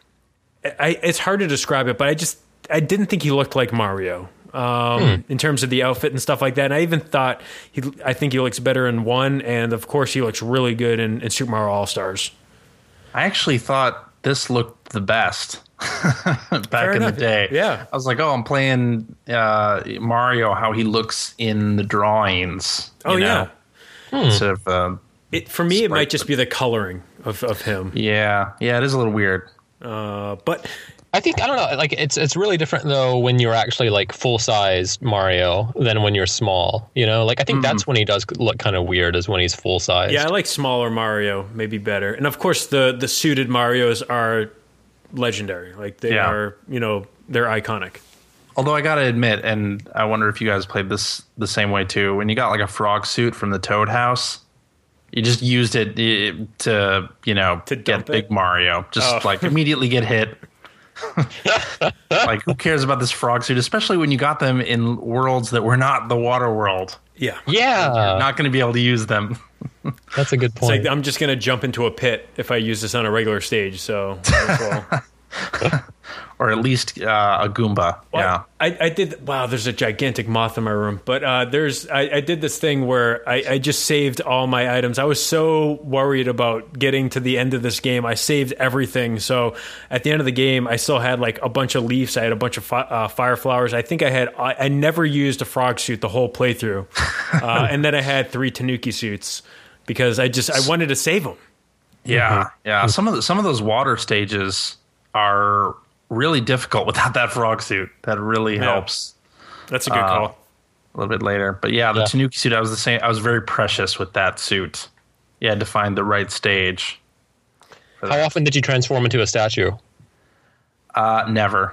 [SPEAKER 1] I it's hard to describe it, but I just I didn't think he looked like Mario. Um,
[SPEAKER 3] Hmm.
[SPEAKER 1] in terms of the outfit and stuff like that. And I even thought he, I think he looks better in one, and of course he looks really good in, in Super Mario All Stars.
[SPEAKER 2] I actually thought this looked the best back
[SPEAKER 1] Fair
[SPEAKER 2] in
[SPEAKER 1] enough.
[SPEAKER 2] the day.
[SPEAKER 1] Yeah.
[SPEAKER 2] I was like, oh, I'm playing uh, Mario, how he looks in the drawings. you
[SPEAKER 1] Oh
[SPEAKER 2] know,
[SPEAKER 1] yeah,
[SPEAKER 2] Instead of, uh,
[SPEAKER 1] it for me it
[SPEAKER 2] Sprite.
[SPEAKER 1] might just be the coloring of of him.
[SPEAKER 2] yeah, yeah, it is a little weird.
[SPEAKER 1] Uh, but
[SPEAKER 3] I think I don't know. Like it's it's really different though when you're actually like full size Mario than when you're small. You know, like I think that's when he does look kind of weird is when he's full size.
[SPEAKER 1] yeah, I like smaller Mario, maybe better. And of course the the suited Marios are legendary. Like they
[SPEAKER 2] Yeah.
[SPEAKER 1] are, you know, they're iconic.
[SPEAKER 2] Although I gotta admit, and I wonder if you guys played this the same way too, when you got like a frog suit from the Toad House, you just used it eh, to, you know,
[SPEAKER 1] To
[SPEAKER 2] get
[SPEAKER 1] dump it?
[SPEAKER 2] big Mario. Just
[SPEAKER 1] Oh.
[SPEAKER 2] like immediately get hit. Like, who cares about this frog suit? Especially when you got them in worlds that were not the water world.
[SPEAKER 1] Yeah.
[SPEAKER 3] yeah,
[SPEAKER 2] Not going to be able to use them.
[SPEAKER 3] that's a good
[SPEAKER 1] It's
[SPEAKER 3] point.
[SPEAKER 1] like I'm just gonna jump into a pit if I use this on a regular stage. So, might as well.
[SPEAKER 2] Or at least uh, a Goomba. Yeah.
[SPEAKER 1] I, I did. Wow, there's a gigantic moth in my room. But uh, there's. I, I did this thing where I, I just saved all my items. I was so worried about getting to the end of this game. I saved everything. So at the end of the game, I still had like a bunch of leaves. I had a bunch of fi- uh, fire flowers. I think I had. I, I never used a frog suit the whole playthrough. Uh, and then I had three Tanuki suits because I just I wanted to save them.
[SPEAKER 2] Yeah. Yeah. Some of the, some of those water stages are really difficult without that frog suit. That really
[SPEAKER 1] Yeah.
[SPEAKER 2] helps.
[SPEAKER 1] That's a good
[SPEAKER 2] Uh,
[SPEAKER 1] call.
[SPEAKER 2] A little bit later. But yeah, the
[SPEAKER 3] Yeah.
[SPEAKER 2] Tanuki suit, I was the same. I was very precious with that suit. You had to find the right stage.
[SPEAKER 3] How often did you transform into a statue?
[SPEAKER 2] Uh, never.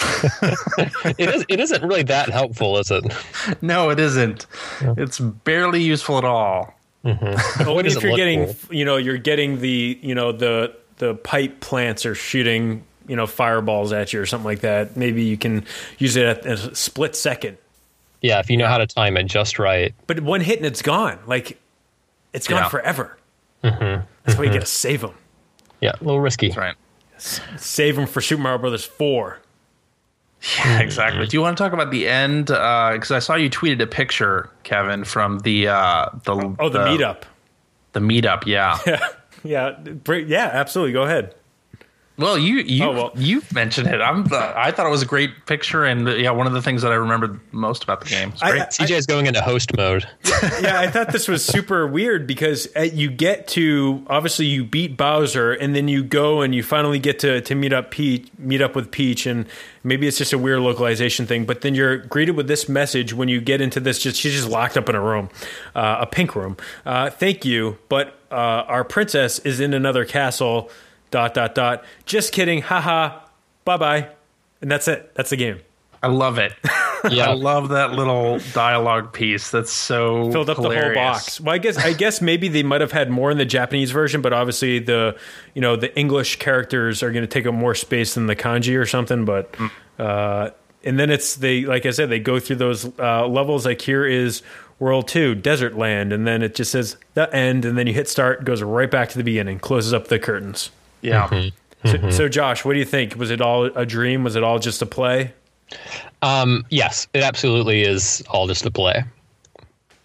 [SPEAKER 3] It is. It isn't really that helpful, is it?
[SPEAKER 2] No, it isn't. It's barely useful at all.
[SPEAKER 1] Well,
[SPEAKER 3] What does
[SPEAKER 1] if
[SPEAKER 3] it
[SPEAKER 1] you're
[SPEAKER 3] look
[SPEAKER 1] getting,
[SPEAKER 3] cool?
[SPEAKER 1] you know, you're getting the, you know, the the pipe plants are shooting, you know, fireballs at you or something like that. Maybe you can use it at a split second.
[SPEAKER 3] Yeah, if you know how to time it just right.
[SPEAKER 1] But one hit and it's gone. Like, it's gone
[SPEAKER 2] Yeah.
[SPEAKER 1] forever. That's why you got to save them.
[SPEAKER 3] Yeah, a little risky.
[SPEAKER 2] That's right.
[SPEAKER 1] Save them for Super Mario Brothers four.
[SPEAKER 2] Yeah, exactly. Do you want to talk about the end? Because I saw you tweeted a picture, Kevin, from the uh, the
[SPEAKER 1] Oh, the, meetup.
[SPEAKER 2] The meetup, yeah.
[SPEAKER 1] Yeah, br- yeah, absolutely. Go ahead.
[SPEAKER 2] Well, you you
[SPEAKER 1] Oh, well.
[SPEAKER 2] you mentioned it. I'm uh, I thought it was a great picture, and uh, yeah, one of the things that I remembered most about the game. It's great.
[SPEAKER 1] I-
[SPEAKER 3] C J is going into host mode.
[SPEAKER 1] Yeah, I thought this was super weird because uh, you get to obviously you beat Bowser and then you go and you finally get to, to meet up Peach, meet up with Peach, and maybe it's just a weird localization thing. But then you're greeted with this message when you get into this. Just she's just locked up in a room, uh, a pink room. Uh, thank you, but uh, our princess is in another castle. Dot dot dot. Just kidding. Haha. Bye bye. And that's it. That's the game.
[SPEAKER 2] I love it.
[SPEAKER 3] Yeah.
[SPEAKER 2] I love that little dialogue piece. That's so
[SPEAKER 1] Filled up
[SPEAKER 2] hilarious.
[SPEAKER 1] the whole box. Well, I guess I guess maybe they might have had more in the Japanese version, but obviously the you know the English characters are going to take up more space than the kanji or something. But uh, and then it's they like I said they go through those uh, levels. Like here is World Two, Desert Land, and then it just says the end, and then you hit start, goes right back to the beginning, closes up the curtains.
[SPEAKER 2] Yeah.
[SPEAKER 1] So, so Josh, what do you think? Was it all a dream? Was it all just a play?
[SPEAKER 3] Um, yes, it absolutely is all just a play.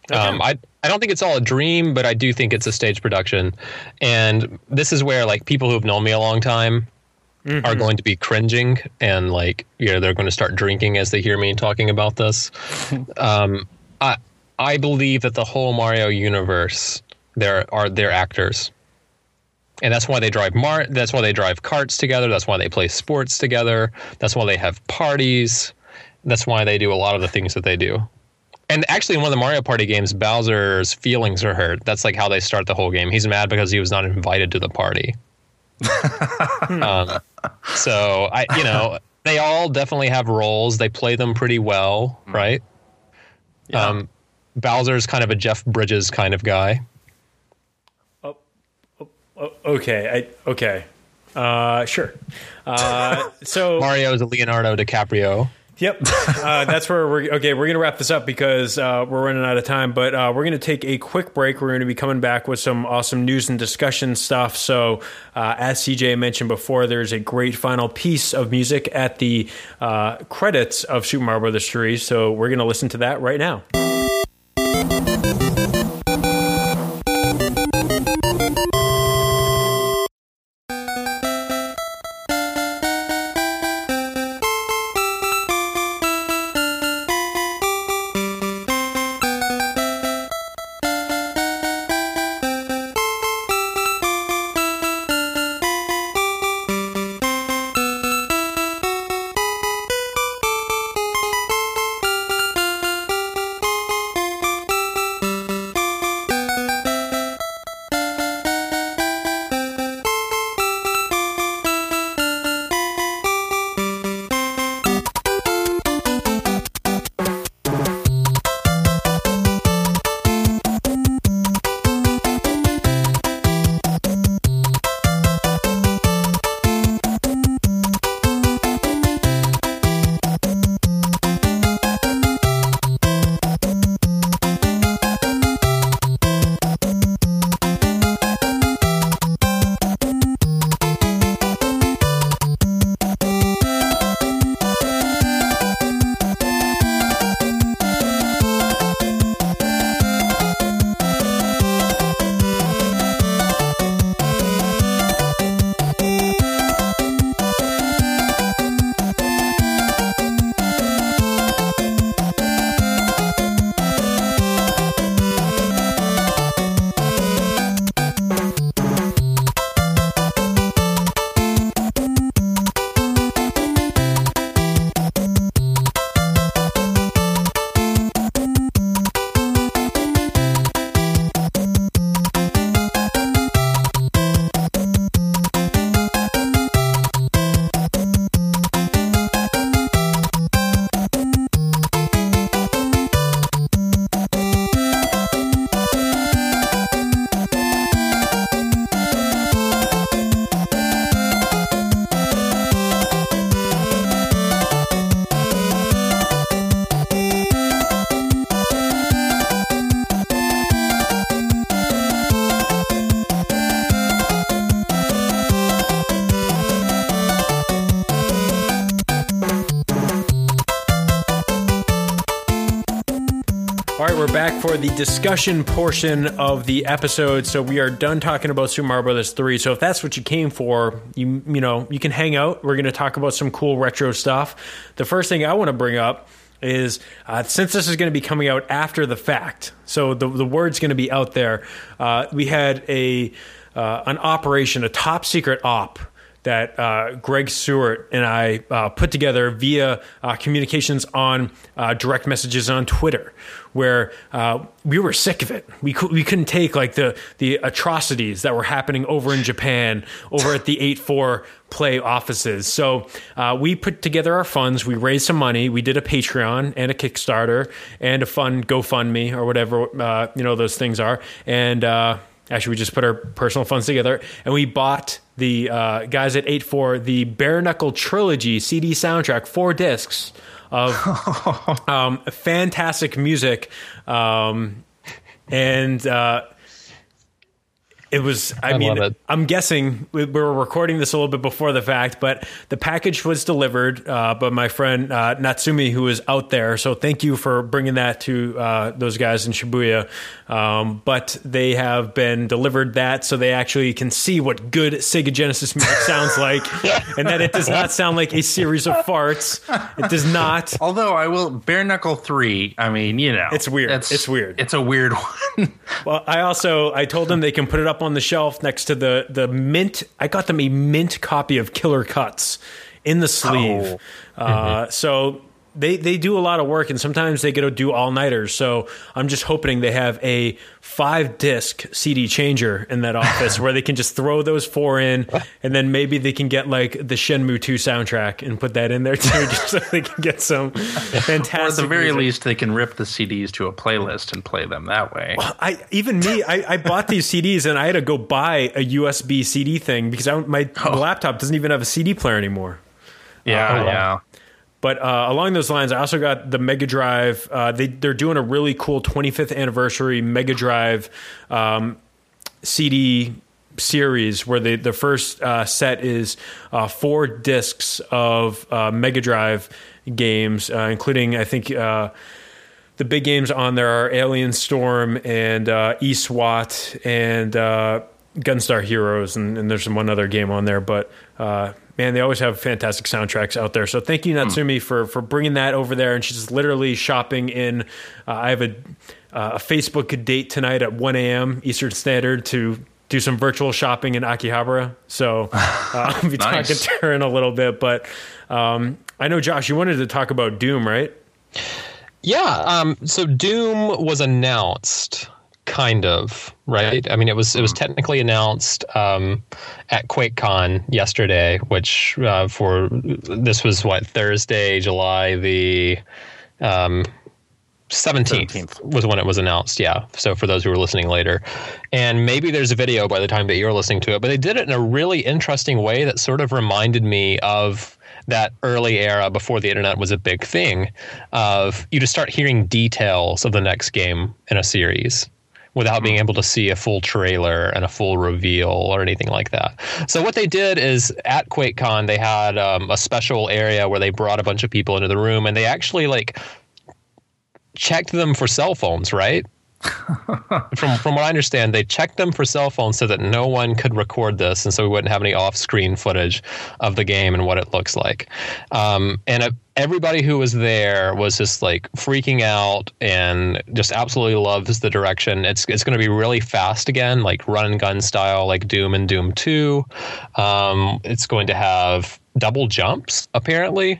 [SPEAKER 3] Okay. Um, I I don't think it's all a dream, but I do think it's a stage production. And this is where like people who've known me a long time mm-hmm. are going to be cringing and like, you know, they're going to start drinking as they hear me talking about this. um, I I believe that the whole Mario universe, there are they're actors. And that's why they drive Mar that's why they drive karts together, that's why they play sports together, that's why they have parties. That's why they do a lot of the things that they do. And actually, in one of the Mario Party games, Bowser's feelings are hurt. That's like how they start the whole game. He's mad because he was not invited to the party. um, so, I, you know, they all definitely have roles. They play them pretty well, right? Yeah. Um, Bowser's kind of a Jeff Bridges kind of guy.
[SPEAKER 1] Oh, oh, oh okay. I, okay. Uh, sure. Uh, so
[SPEAKER 3] Mario is a Leonardo DiCaprio.
[SPEAKER 1] Yep. Uh, that's where we're okay. We're going to wrap this up because uh, we're running out of time, but uh, we're going to take a quick break. We're going to be coming back with some awesome news and discussion stuff. So uh, as C J mentioned before, there's a great final piece of music at the uh, credits of Super Mario Brothers three. So we're going to listen to that right now. Back for the discussion portion of the episode. So we are done talking about Super Mario Brothers three. So if that's what you came for, you you know, you can hang out. We're going to talk about some cool retro stuff. The first thing I want to bring up is uh, since this is going to be coming out after the fact, so the the word's going to be out there. Uh, we had a uh, an operation, a top secret op that uh, Greg Stewart and I uh, put together via uh, communications on uh, direct messages on Twitter, where uh, we were sick of it. We co- we couldn't take like the the atrocities that were happening over in Japan, over at the eight four Play offices. So uh, we put together our funds. We raised some money. We did a Patreon and a Kickstarter and a fun GoFundMe or whatever uh, you know those things are. And uh, actually, we just put our personal funds together and we bought the uh, guys at eight four the Bare Knuckle Trilogy C D soundtrack, four discs of um, fantastic music, um, and uh, It was, I,
[SPEAKER 3] I
[SPEAKER 1] mean,
[SPEAKER 3] love it.
[SPEAKER 1] I'm guessing we we were recording this a little bit before the fact, but the package was delivered uh, by my friend uh, Natsumi, who is out there. So thank you for bringing that to uh, those guys in Shibuya. Um, but they have been delivered that so they actually can see what good Sega Genesis music sounds like, and that it does not sound like a series of farts. It does not.
[SPEAKER 2] Although I will, Bare Knuckle three, I mean, you know.
[SPEAKER 1] It's weird. It's weird.
[SPEAKER 2] It's a weird one.
[SPEAKER 1] Well, I also, I told them they can put it up on the shelf next to the, the mint. I got them a mint copy of Killer Cuts in the sleeve.
[SPEAKER 2] Oh.
[SPEAKER 1] Uh,
[SPEAKER 3] Mm-hmm.
[SPEAKER 1] so they, they do a lot of work, and sometimes they get to do all-nighters. So I'm just hoping they have a five-disc C D changer in that office where they can just throw those four in, and then maybe they can get like the Shenmue two soundtrack and put that in there too, just so they can get some fantastic
[SPEAKER 2] Or at the very
[SPEAKER 1] music.
[SPEAKER 2] least, they can rip the C Ds to a playlist and play them that way.
[SPEAKER 1] I even me, I, I bought these C Ds and I had to go buy a U S B C D thing because I, my
[SPEAKER 2] Oh.
[SPEAKER 1] laptop doesn't even have a C D player anymore.
[SPEAKER 2] Yeah,
[SPEAKER 1] Oh, wow.
[SPEAKER 2] yeah.
[SPEAKER 1] But uh, along those lines, I also got the Mega Drive. Uh, they, they're doing a really cool twenty-fifth anniversary Mega Drive um, C D series where the, the first uh, set is uh, four discs of uh, Mega Drive games, uh, including, I think, uh, the big games on there are Alien Storm and uh, E-SWAT and uh, Gunstar Heroes, and, and there's one other game on there. But uh, man, they always have fantastic soundtracks out there. So thank you, Natsumi, for for bringing that over there. And she's literally shopping in. Uh, I have a, uh, a Facebook date tonight at one a.m. Eastern Standard to do some virtual shopping in Akihabara. So uh, I'll be
[SPEAKER 2] Nice.
[SPEAKER 1] talking to her in a little bit. But um, I know, Josh, you wanted to talk about Doom, right?
[SPEAKER 3] Yeah. Um, so Doom was announced, kind of, right? I mean, it was it was technically announced um, at QuakeCon yesterday, which uh, for this was what Thursday, July the um, seventeenth, seventeenth was when it was announced. Yeah. So for those who were listening later, and maybe there's a video by the time that you're listening to it, but they did it in a really interesting way that sort of reminded me of that early era before the internet was a big thing, of you just start hearing details of the next game in a series without being able to see a full trailer and a full reveal or anything like that. So what they did is at QuakeCon, they had um, a special area where they brought a bunch of people into the room, and they actually like checked them for cell phones, right? from from what I understand, they checked them for cell phones so that no one could record this, and so we wouldn't have any off-screen footage of the game and what it looks like. Um, and uh, everybody who was there was just like freaking out and just absolutely loves the direction. It's it's going to be really fast again, like run and gun style, like Doom and Doom two. Um, it's going to have double jumps apparently.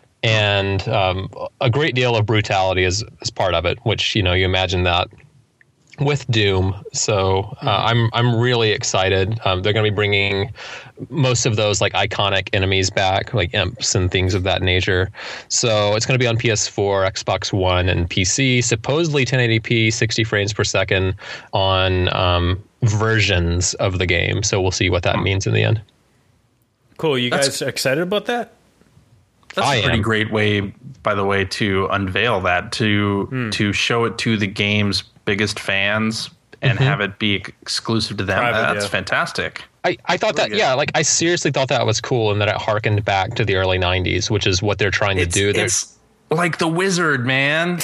[SPEAKER 3] And um, a great deal of brutality is, is part of it, which, you know, you imagine that with Doom. So uh, I'm I'm really excited. Um, they're going to be bringing most of those like iconic enemies back, like imps and things of that nature. So it's going to be on P S four, Xbox One, and P C. Supposedly ten eighty p, sixty frames per second on um, versions of the game. So we'll see what that means in the end.
[SPEAKER 1] Cool. You
[SPEAKER 2] That's-
[SPEAKER 1] guys excited about that?
[SPEAKER 2] That's
[SPEAKER 3] I
[SPEAKER 2] a pretty
[SPEAKER 3] am.
[SPEAKER 2] great way, by the way, to unveil that, to
[SPEAKER 1] Hmm.
[SPEAKER 2] to show it to the game's biggest fans and
[SPEAKER 3] Mm-hmm.
[SPEAKER 2] have it be exclusive to them.
[SPEAKER 1] Private,
[SPEAKER 2] That's
[SPEAKER 1] yeah.
[SPEAKER 2] fantastic.
[SPEAKER 3] I, I thought that,
[SPEAKER 2] good.
[SPEAKER 3] yeah, like I seriously thought that was cool and that it harkened back to the early nineties, which is what they're trying to
[SPEAKER 2] It's,
[SPEAKER 3] do. They're-
[SPEAKER 2] it's like the Wizard, man.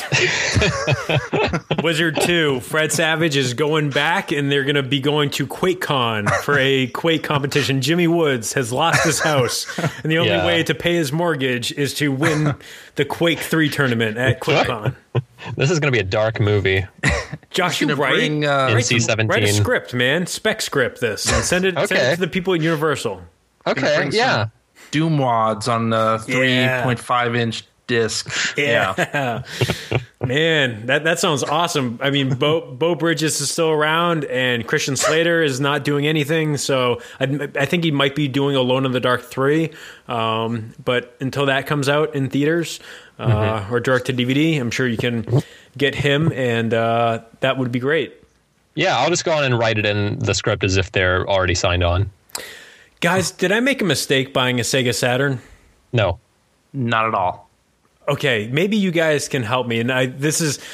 [SPEAKER 1] Wizard two, Fred Savage is going back, and they're going to be going to QuakeCon for a Quake competition. Jimmy Woods has lost his house, and the only
[SPEAKER 3] Yeah.
[SPEAKER 1] way to pay his mortgage is to win the Quake three tournament at QuakeCon.
[SPEAKER 3] This is going to be a dark movie.
[SPEAKER 1] Josh, you
[SPEAKER 2] gonna
[SPEAKER 1] write,
[SPEAKER 2] bring, uh,
[SPEAKER 1] write,
[SPEAKER 3] N C
[SPEAKER 1] some- write a
[SPEAKER 3] seventeen.
[SPEAKER 1] script, man. Spec script this and send it, send
[SPEAKER 3] Okay.
[SPEAKER 1] it to the people at Universal.
[SPEAKER 3] Okay,
[SPEAKER 2] bring some-
[SPEAKER 3] yeah.
[SPEAKER 2] Doom wads on the
[SPEAKER 1] Yeah.
[SPEAKER 2] three point five inch disc.
[SPEAKER 1] Yeah. Man, that, that sounds awesome. I mean, Bo, Bo Bridges is still around, and Christian Slater is not doing anything. So I, I think he might be doing Alone in the Dark three. Um, but until that comes out in theaters uh,
[SPEAKER 3] Mm-hmm.
[SPEAKER 1] or direct to D V D, I'm sure you can get him, and uh, that would be great.
[SPEAKER 3] Yeah, I'll just go on and write it in the script as if they're already signed on.
[SPEAKER 1] Guys, did I make a mistake buying a Sega Saturn?
[SPEAKER 3] No.
[SPEAKER 2] Not at all.
[SPEAKER 1] Okay, maybe you guys can help me. And I, this is,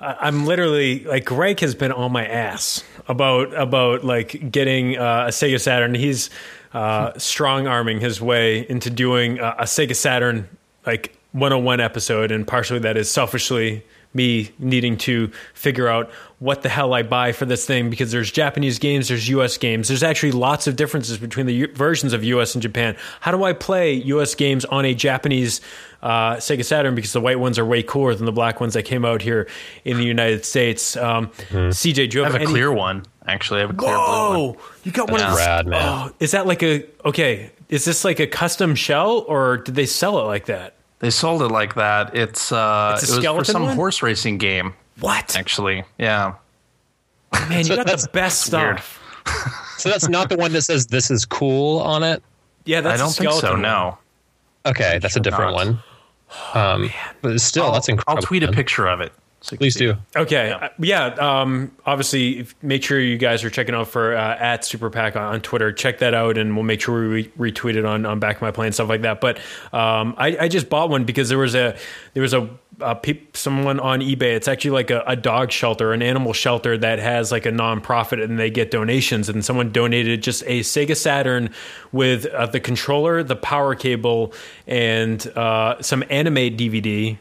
[SPEAKER 1] I'm literally like Greg has been on my ass about about like getting uh, a Sega Saturn. He's uh, strong arming his way into doing a, a Sega Saturn like one oh one episode, and partially that is selfishly me needing to figure out what the hell I buy for this thing, because there's Japanese games, there's U S games. There's actually lots of differences between the U- versions of U S and Japan. How do I play U S games on a Japanese uh, Sega Saturn? Because the white ones are way cooler than the black ones that came out here in the United States. Um, mm-hmm. C J, do you have,
[SPEAKER 2] I have a
[SPEAKER 1] any-
[SPEAKER 2] clear one? Actually, I have a clear
[SPEAKER 1] Whoa,
[SPEAKER 2] blue one.
[SPEAKER 1] You got one
[SPEAKER 3] That's
[SPEAKER 1] of those?
[SPEAKER 3] rad, man.
[SPEAKER 1] Oh, is that like a, okay, is this like a custom shell, or did they sell it like that?
[SPEAKER 2] They sold it like that. It's uh,
[SPEAKER 1] It's a
[SPEAKER 2] it was for
[SPEAKER 1] skeleton
[SPEAKER 2] some
[SPEAKER 1] one?
[SPEAKER 2] horse racing game.
[SPEAKER 1] What?
[SPEAKER 2] Actually, yeah.
[SPEAKER 1] Man, you
[SPEAKER 3] So
[SPEAKER 1] got
[SPEAKER 3] that's-
[SPEAKER 1] the best
[SPEAKER 2] weird.
[SPEAKER 1] stuff.
[SPEAKER 3] So that's not the one that says "this is cool" on it.
[SPEAKER 1] Yeah, that's
[SPEAKER 2] I don't
[SPEAKER 1] a
[SPEAKER 2] think
[SPEAKER 1] skeleton
[SPEAKER 2] so.
[SPEAKER 1] one.
[SPEAKER 2] No.
[SPEAKER 3] Okay, that's a
[SPEAKER 2] sure
[SPEAKER 3] different
[SPEAKER 2] not.
[SPEAKER 3] one. Um, but still,
[SPEAKER 2] I'll,
[SPEAKER 3] that's incredible.
[SPEAKER 2] I'll tweet a
[SPEAKER 3] man.
[SPEAKER 2] picture of it. So you can
[SPEAKER 3] Please
[SPEAKER 2] see
[SPEAKER 3] do.
[SPEAKER 2] it.
[SPEAKER 1] Okay.
[SPEAKER 2] Yeah.
[SPEAKER 1] Uh, Yeah. Um, obviously, if, make sure you guys are checking out for uh, at SuperPack on, on Twitter. Check that out, and we'll make sure we re- retweet it on, on Back of My Play and stuff like that. But um, I, I just bought one because there was a there was a, a peop, someone on eBay. It's actually like a, a dog shelter, an animal shelter that has like a nonprofit, and they get donations. And someone donated just a Sega Saturn with uh, the controller, the power cable, and uh, some anime D V D.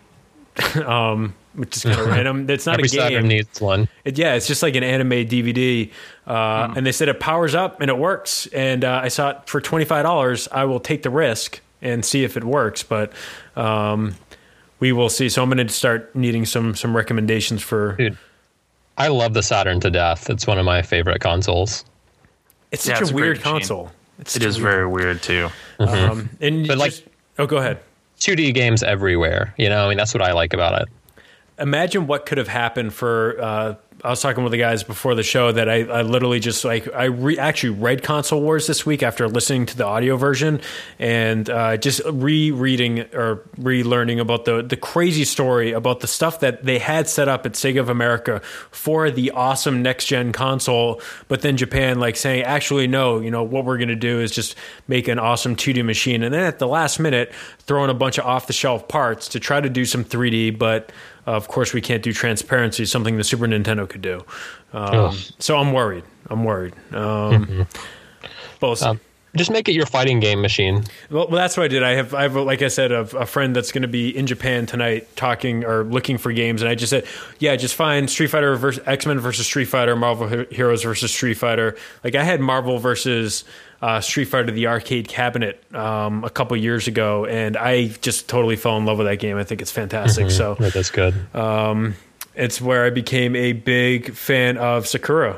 [SPEAKER 1] um, which is kind of random. It's not
[SPEAKER 3] Every
[SPEAKER 1] a game.
[SPEAKER 3] Saturn needs one.
[SPEAKER 1] It, yeah, it's just like an anime D V D. Uh,
[SPEAKER 2] Hmm.
[SPEAKER 1] And they said it powers up and it works. And uh, I saw it for twenty-five dollars. I will take the risk and see if it works. But um, we will see. So I'm going to start needing some some recommendations for.
[SPEAKER 3] Dude, I love the Saturn to death. It's one of my favorite consoles.
[SPEAKER 1] It's
[SPEAKER 2] Yeah,
[SPEAKER 1] such
[SPEAKER 2] it's
[SPEAKER 1] a
[SPEAKER 2] a great
[SPEAKER 1] weird
[SPEAKER 2] machine.
[SPEAKER 1] console. It's
[SPEAKER 2] It
[SPEAKER 1] such
[SPEAKER 2] is
[SPEAKER 1] a weird-
[SPEAKER 2] very weird too.
[SPEAKER 1] Um, and
[SPEAKER 3] But, like-
[SPEAKER 1] just, oh, go ahead.
[SPEAKER 3] two D games everywhere. You know, I mean, that's what I like about it.
[SPEAKER 1] Imagine what could have happened for. Uh, I was talking with the guys before the show that I, I literally just like I re- actually read Console Wars this week after listening to the audio version, and uh, just rereading or relearning about the the crazy story about the stuff that they had set up at Sega of America for the awesome next gen console, but then Japan like saying, actually no, you know what we're going to do is just make an awesome two D machine, and then at the last minute throwing a bunch of off the shelf parts to try to do some three D, but Uh, of course, we can't do transparency, something the Super Nintendo could do. Um, so I'm worried. I'm worried. Um,
[SPEAKER 3] Mm-hmm.
[SPEAKER 1] but we'll see.
[SPEAKER 3] Um, just make it your fighting game machine.
[SPEAKER 1] Well, well, that's what I did. I have, I have, like I said, a, a friend that's going to be in Japan tonight, talking or looking for games, and I just said, yeah, just find Street Fighter versus X-Men versus Street Fighter, Marvel He- Heroes versus Street Fighter. Like I had Marvel versus uh, Street Fighter, the arcade cabinet, um, a couple years ago, and I just totally fell in love with that game. I think it's fantastic. So
[SPEAKER 3] Yeah, that's good.
[SPEAKER 1] um, it's where I became a big fan of Sakura,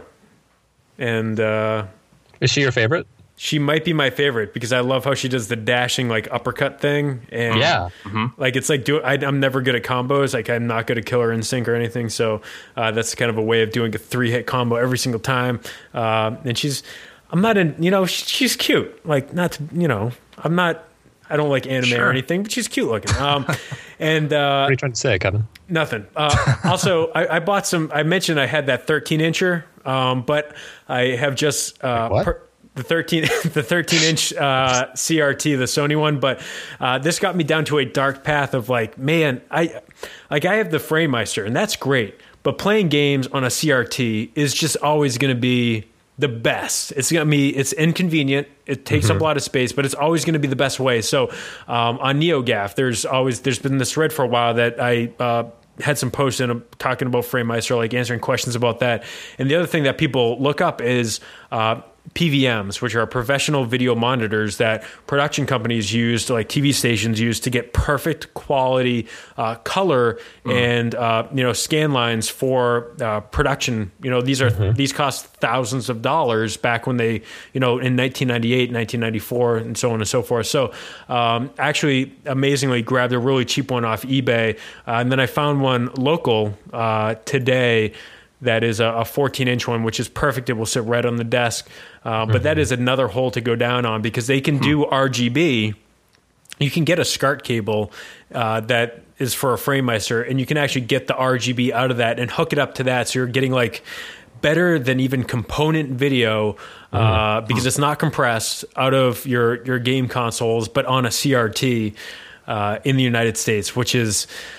[SPEAKER 1] and uh,
[SPEAKER 3] Is she your favorite?
[SPEAKER 1] she might be my favorite because I love how she does the dashing like uppercut thing, and
[SPEAKER 3] Yeah.
[SPEAKER 1] like it's like do I, I'm never good at combos. Like I'm not good at Killer Instinct or anything. So uh, that's kind of a way of doing a three hit combo every single time. Uh, and she's I'm not in you know she, she's cute. Like not to, you know I'm not I don't like anime
[SPEAKER 2] Sure.
[SPEAKER 1] or anything, but she's cute looking. Um, and uh,
[SPEAKER 3] What are you trying to say, Kevin?
[SPEAKER 1] Nothing. Uh, also, I, I bought some. I mentioned I had that thirteen incher, um, but I have just uh,
[SPEAKER 3] What?
[SPEAKER 1] per, the thirteen the thirteen inch uh, C R T, the Sony one. But uh, this got me down to a dark path of like, man, I like I have the FrameMeister, and that's great. But playing games on a C R T is just always going to be the best. It's gonna be it's inconvenient. It takes up a lot of space, but it's always going to be the best way. So um, on NeoGAF, there's always there's been this thread for a while that I uh, had some posts in uh, talking about FrameMeister, like answering questions about that. And the other thing that people look up is uh, P V Ms, which are professional video monitors that production companies use, like T V stations use, to get perfect quality uh, color and uh, you know scan lines for uh, production. You know these are these cost thousands of dollars back when they you know in nineteen ninety-eight, nineteen ninety-four, and so on and so forth. So um, actually, amazingly, grabbed a really cheap one off eBay, uh, and then I found one local uh, today. That is a fourteen inch one, which is perfect. It will sit right on the desk. Uh, but that is another hole to go down on because they can do R G B. You can get a SCART cable uh, that is for a FrameMeister, and you can actually get the R G B out of that and hook it up to that. So you're getting like better than even component video uh, because it's not compressed out of your, your game consoles, but on a C R T uh, in the United States, which is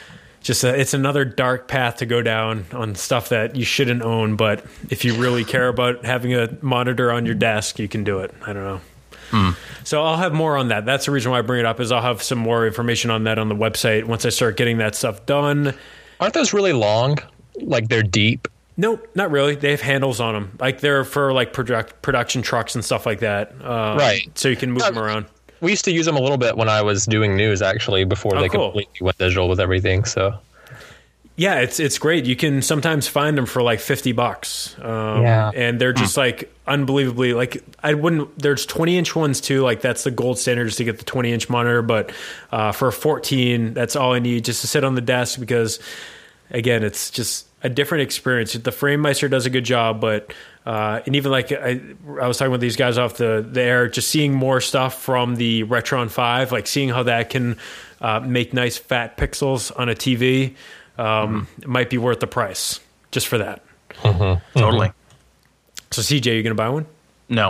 [SPEAKER 1] just a, it's another dark path to go down on stuff that you shouldn't own. But if you really care about having a monitor on your desk, you can do it. I don't know. Hmm. So I'll have more on that. That's the reason why I bring it up, is I'll have some more information on that on the website once I start getting that stuff done.
[SPEAKER 3] Aren't those really long? Like they're deep?
[SPEAKER 1] No, not really. They have handles on them. Like they're for like product, production trucks and stuff like that. Uh,
[SPEAKER 3] right.
[SPEAKER 1] So you can move uh, them around.
[SPEAKER 3] We used to use them a little bit when I was doing news, actually, before
[SPEAKER 1] oh,
[SPEAKER 3] they
[SPEAKER 1] cool.
[SPEAKER 3] completely went digital with everything. So,
[SPEAKER 1] yeah, it's it's great. You can sometimes find them for like fifty bucks. Um,
[SPEAKER 3] yeah,
[SPEAKER 1] and they're just like unbelievably like I wouldn't. There's twenty inch ones too. Like that's the gold standard is to get the twenty inch monitor. But uh, for a fourteen, that's all I need just to sit on the desk because, again, it's just a different experience. The FrameMeister does a good job, but. Uh, and even like I, I was talking with these guys off the, the air, just seeing more stuff from the Retron five, like seeing how that can uh, make nice fat pixels on a T V, um, mm-hmm. it might be worth the price just for that.
[SPEAKER 2] Mm-hmm. Totally.
[SPEAKER 1] So C J, you going to buy one?
[SPEAKER 2] No.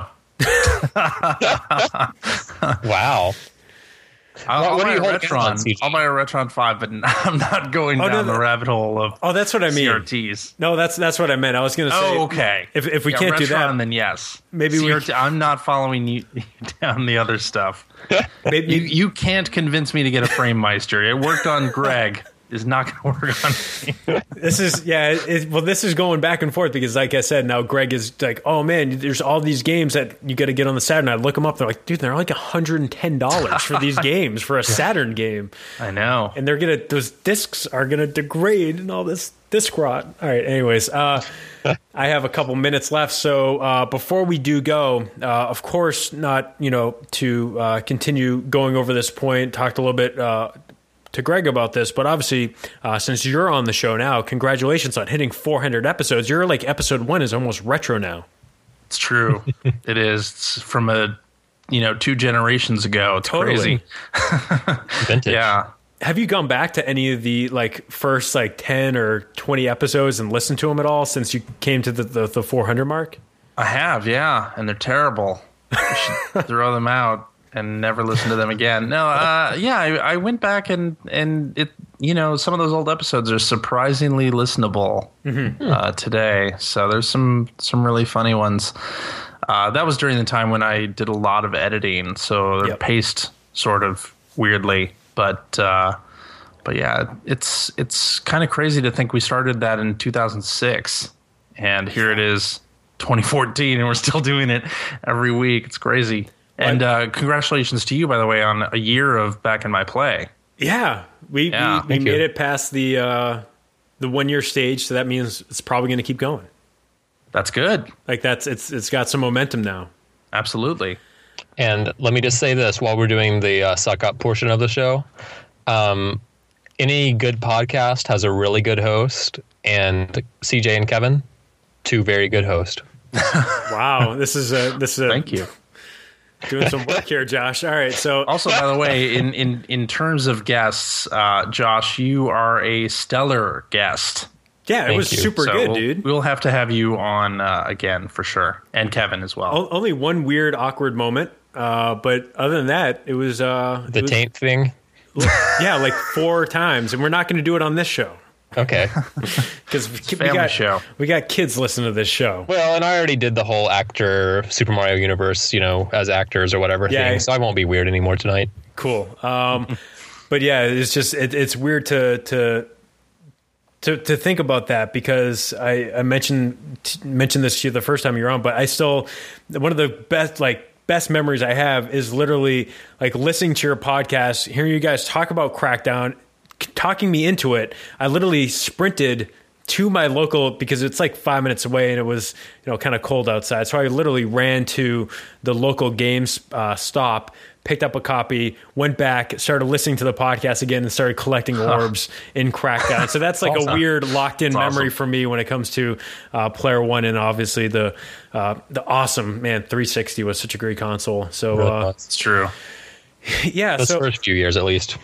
[SPEAKER 3] Wow.
[SPEAKER 2] I'll,
[SPEAKER 3] what,
[SPEAKER 2] I'll,
[SPEAKER 3] what
[SPEAKER 2] buy
[SPEAKER 3] do you
[SPEAKER 2] a Retron. I'll buy a Retron five, but I'm not going
[SPEAKER 1] oh,
[SPEAKER 2] down
[SPEAKER 1] no,
[SPEAKER 2] the rabbit hole of
[SPEAKER 1] oh, that's what I mean.
[SPEAKER 2] C R Ts.
[SPEAKER 1] No, that's that's what I meant. I was going to say.
[SPEAKER 2] Oh, okay.
[SPEAKER 1] If if we
[SPEAKER 2] yeah,
[SPEAKER 1] can't
[SPEAKER 2] Retron,
[SPEAKER 1] do that,
[SPEAKER 2] then yes.
[SPEAKER 1] Maybe
[SPEAKER 2] C R T,
[SPEAKER 1] we.
[SPEAKER 2] I'm not following you down the other stuff.
[SPEAKER 1] maybe
[SPEAKER 2] you, you can't convince me to get a FrameMeister. It worked on Greg. Is not going to work on me.
[SPEAKER 1] This is yeah. It, well, this is going back and forth because, like I said, now Greg is like, "Oh man, there's all these games that you got to get on the Saturn." I look them up. They're like, "Dude, they're like one hundred and ten dollars for these games for a Saturn game."
[SPEAKER 2] I know,
[SPEAKER 1] and they're gonna those discs are gonna degrade and all this disc rot. All right. Anyways, uh, I have a couple minutes left, so uh, before we do go, uh, of course, not you know to uh, continue going over this point. Talked a little bit. Uh, to Greg about this, but obviously uh, since you're on the show now, congratulations on hitting four hundred episodes. You're like episode one is almost retro now.
[SPEAKER 2] It's true. It is. It's from a, you know, two generations ago. It's
[SPEAKER 1] totally.
[SPEAKER 2] Crazy.
[SPEAKER 3] Vintage.
[SPEAKER 2] Yeah.
[SPEAKER 1] Have you gone back to any of the like first like ten or twenty episodes and listened to them at all since you came to the, the, the four hundred mark?
[SPEAKER 2] I have, yeah. And they're terrible. I should throw them out and never listen to them again. No, uh, yeah, I, I went back and, and it, you know, some of those old episodes are surprisingly listenable mm-hmm. uh, today. So there's some, some really funny ones. Uh, that was during the time when I did a lot of editing. So they're
[SPEAKER 1] yep.
[SPEAKER 2] paced sort of weirdly, but, uh, but yeah, it's, it's kind of crazy to think we started that in two thousand six and here it is twenty fourteen and we're still doing it every week. It's crazy. And uh, congratulations to you, by the way, on a year of Back in My Play.
[SPEAKER 1] Yeah, we
[SPEAKER 2] yeah,
[SPEAKER 1] we, we made
[SPEAKER 3] you.
[SPEAKER 1] it past the uh, the one year stage, so that means it's probably going to keep going.
[SPEAKER 2] That's good.
[SPEAKER 1] Like that's it's it's got some momentum now.
[SPEAKER 2] Absolutely.
[SPEAKER 3] And let me just say this while we're doing the uh, suck up portion of the show. Um, any good podcast has a really good host, and C J and Kevin, two very good hosts.
[SPEAKER 1] Wow, this is a this is a
[SPEAKER 2] thank you.
[SPEAKER 1] Doing some work here, Josh. All right. So,
[SPEAKER 2] also, by the way, in in in terms of guests, uh, Josh, you are a stellar guest.
[SPEAKER 1] Yeah, it
[SPEAKER 3] Thank
[SPEAKER 1] was
[SPEAKER 3] you.
[SPEAKER 1] super
[SPEAKER 2] So
[SPEAKER 1] good,
[SPEAKER 2] we'll,
[SPEAKER 1] dude.
[SPEAKER 2] We'll have to have you on uh, again for sure, and Kevin as well.
[SPEAKER 1] O- only one weird, awkward moment, uh, but other than that, it was uh,
[SPEAKER 3] The
[SPEAKER 1] it was,
[SPEAKER 3] taint thing.
[SPEAKER 1] Yeah, like four times, and we're not going to do it on this show.
[SPEAKER 3] Okay.
[SPEAKER 1] Because we
[SPEAKER 2] family
[SPEAKER 1] got
[SPEAKER 2] show.
[SPEAKER 1] we got kids listening to this show.
[SPEAKER 3] Well, and I already did the whole actor Super Mario Universe, you know, as actors or whatever
[SPEAKER 1] Yeah.
[SPEAKER 3] thing, so I won't be weird anymore tonight.
[SPEAKER 1] Cool. Um, but yeah, it's just it, it's weird to to to to think about that because I, I mentioned t- mentioned this to you the first time you were on, but I still one of the best like best memories I have is literally like listening to your podcast, hearing you guys talk about Crackdown, talking me into it. I literally sprinted to my local because it's like five minutes away and it was, you know, kind of cold outside. So I literally ran to the local games uh, stop, picked up a copy, went back, started listening to the podcast again and started collecting orbs in Crackdown. So that's like
[SPEAKER 3] Awesome.
[SPEAKER 1] a weird locked in
[SPEAKER 2] That's
[SPEAKER 1] memory
[SPEAKER 2] awesome.
[SPEAKER 1] for me when it comes to uh, Player One and obviously the, uh, the awesome, man, three sixty was such a great console. So
[SPEAKER 3] Really
[SPEAKER 1] uh,
[SPEAKER 3] was.
[SPEAKER 2] It's true.
[SPEAKER 1] yeah.
[SPEAKER 3] Those
[SPEAKER 1] So,
[SPEAKER 3] first few years, at least.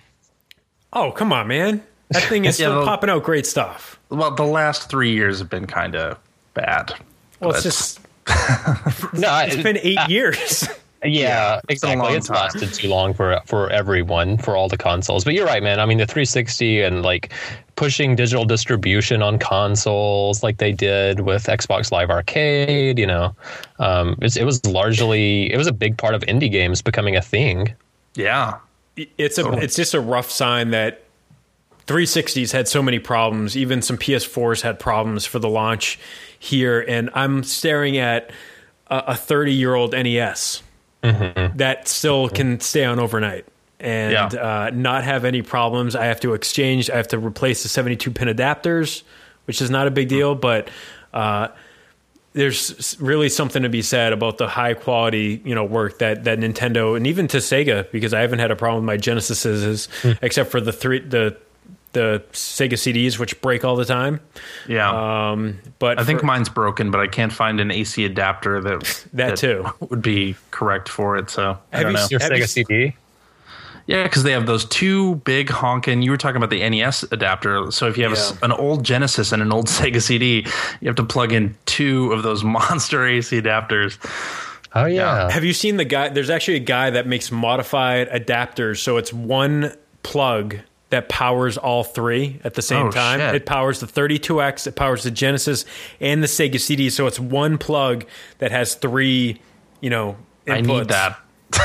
[SPEAKER 1] oh, come on, man. That thing is
[SPEAKER 2] Yeah,
[SPEAKER 1] still
[SPEAKER 2] the-
[SPEAKER 1] popping out great stuff.
[SPEAKER 2] Well, the last three years have been kind of bad.
[SPEAKER 1] Well,
[SPEAKER 2] But-
[SPEAKER 1] it's just,
[SPEAKER 3] No,
[SPEAKER 1] it's been eight years.
[SPEAKER 3] Yeah,
[SPEAKER 2] it's been a
[SPEAKER 3] exactly.
[SPEAKER 2] long
[SPEAKER 3] It's
[SPEAKER 2] time.
[SPEAKER 3] lasted too long for for everyone, for all the consoles. But you're right, man. I mean, the three sixty and like pushing digital distribution on consoles like they did with Xbox Live Arcade, you know, um, it's, it was largely, it was a big part of indie games becoming a thing.
[SPEAKER 2] Yeah.
[SPEAKER 1] It's a
[SPEAKER 2] Totally.
[SPEAKER 1] it's just a rough sign that three sixties had so many problems. Even some P S fours had problems for the launch here, and I'm staring at a thirty-year-old N E S mm-hmm. that still can stay on overnight and
[SPEAKER 2] Yeah.
[SPEAKER 1] uh, not have any problems. I have to exchange. I have to replace the seventy-two pin adapters, which is not a big deal, but uh, there's really something to be said about the high quality, you know, work that, that Nintendo and even to Sega, because I haven't had a problem with my Genesises, mm. except for the three the the Sega C Ds, which break all the time.
[SPEAKER 2] Yeah.
[SPEAKER 1] Um, but
[SPEAKER 2] I think
[SPEAKER 1] for,
[SPEAKER 2] mine's broken, but I can't find an A C adapter that
[SPEAKER 1] that, that too
[SPEAKER 2] would be correct for it. So I
[SPEAKER 1] have
[SPEAKER 2] don't
[SPEAKER 1] you,
[SPEAKER 2] know.
[SPEAKER 3] Your
[SPEAKER 1] have
[SPEAKER 3] Sega
[SPEAKER 1] you,
[SPEAKER 3] C D?
[SPEAKER 2] Yeah, because they have those two big honking. You were talking about the N E S adapter. So if you have
[SPEAKER 1] Yeah.
[SPEAKER 2] a, an old Genesis and an old Sega C D, you have to plug in two of those monster A C adapters.
[SPEAKER 3] Oh, yeah.
[SPEAKER 1] Have you seen the guy? There's actually a guy that makes modified adapters. So it's one plug that powers all three at the same
[SPEAKER 2] Oh,
[SPEAKER 1] time.
[SPEAKER 2] shit.
[SPEAKER 1] It powers the thirty-two X, it powers the Genesis and the Sega C D. So it's one plug that has three, you know, inputs.
[SPEAKER 2] I need that.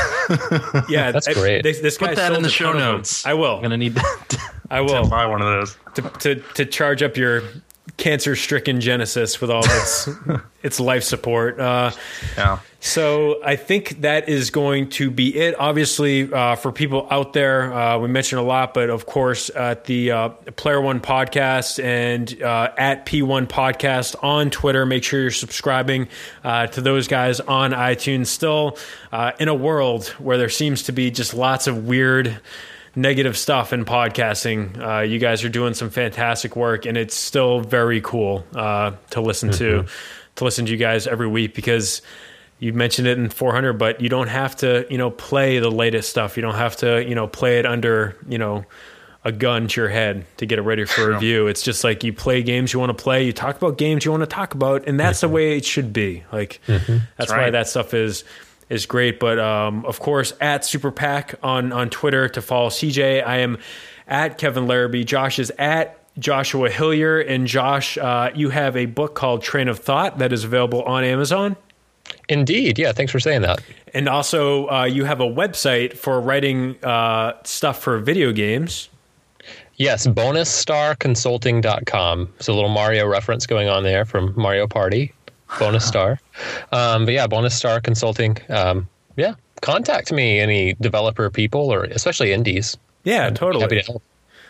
[SPEAKER 1] Yeah,
[SPEAKER 3] That's
[SPEAKER 1] I-
[SPEAKER 3] great.
[SPEAKER 1] This, this guy
[SPEAKER 2] Put that
[SPEAKER 1] sold
[SPEAKER 2] in the
[SPEAKER 1] a
[SPEAKER 2] show
[SPEAKER 1] ton of them.
[SPEAKER 2] notes.
[SPEAKER 1] I will.
[SPEAKER 2] I'm gonna need that.
[SPEAKER 1] I will.
[SPEAKER 2] to buy one of those.
[SPEAKER 1] to, to to charge up your cancer-stricken Genesis with all its its life support. Uh,
[SPEAKER 2] Yeah.
[SPEAKER 1] So I think that is going to be it. Obviously, uh, for people out there, uh, we mentioned a lot, but of course, at the uh, Player One Podcast and uh, at P one Podcast on Twitter, make sure you're subscribing uh, to those guys on iTunes. Still, uh, in a world where there seems to be just lots of weird, negative stuff in podcasting, uh, you guys are doing some fantastic work, and it's still very cool uh, to listen
[SPEAKER 3] Mm-hmm.
[SPEAKER 1] to to listen to you guys every week, because you mentioned it in four hundred, but you don't have to, you know, play the latest stuff. You don't have to, you know, play it under, you know, a gun to your head to get it ready for a review. It's just like you play games you want to play, you talk about games you want to talk about, and that's
[SPEAKER 3] Mm-hmm.
[SPEAKER 1] the way it should be. Like
[SPEAKER 3] Mm-hmm.
[SPEAKER 1] that's,
[SPEAKER 2] That's
[SPEAKER 1] why
[SPEAKER 2] right.
[SPEAKER 1] that stuff is is great. But um, of course, at Super Pack on on Twitter to follow C J. I am at Kevin Larrabee. Josh is at Joshua Hillier. And Josh, uh, you have a book called Train of Thought that is available on Amazon.
[SPEAKER 3] Indeed. Yeah. Thanks for saying that.
[SPEAKER 1] And also, uh, you have a website for writing uh, stuff for video games.
[SPEAKER 3] Yes. bonus star consulting dot com. So a little Mario reference going on there from Mario Party. Bonus Star. Um, but yeah, Bonus Star Consulting. Um, yeah. Contact me, any developer people, or especially indies.
[SPEAKER 1] Yeah,
[SPEAKER 3] I'd be
[SPEAKER 1] totally.
[SPEAKER 3] happy to help.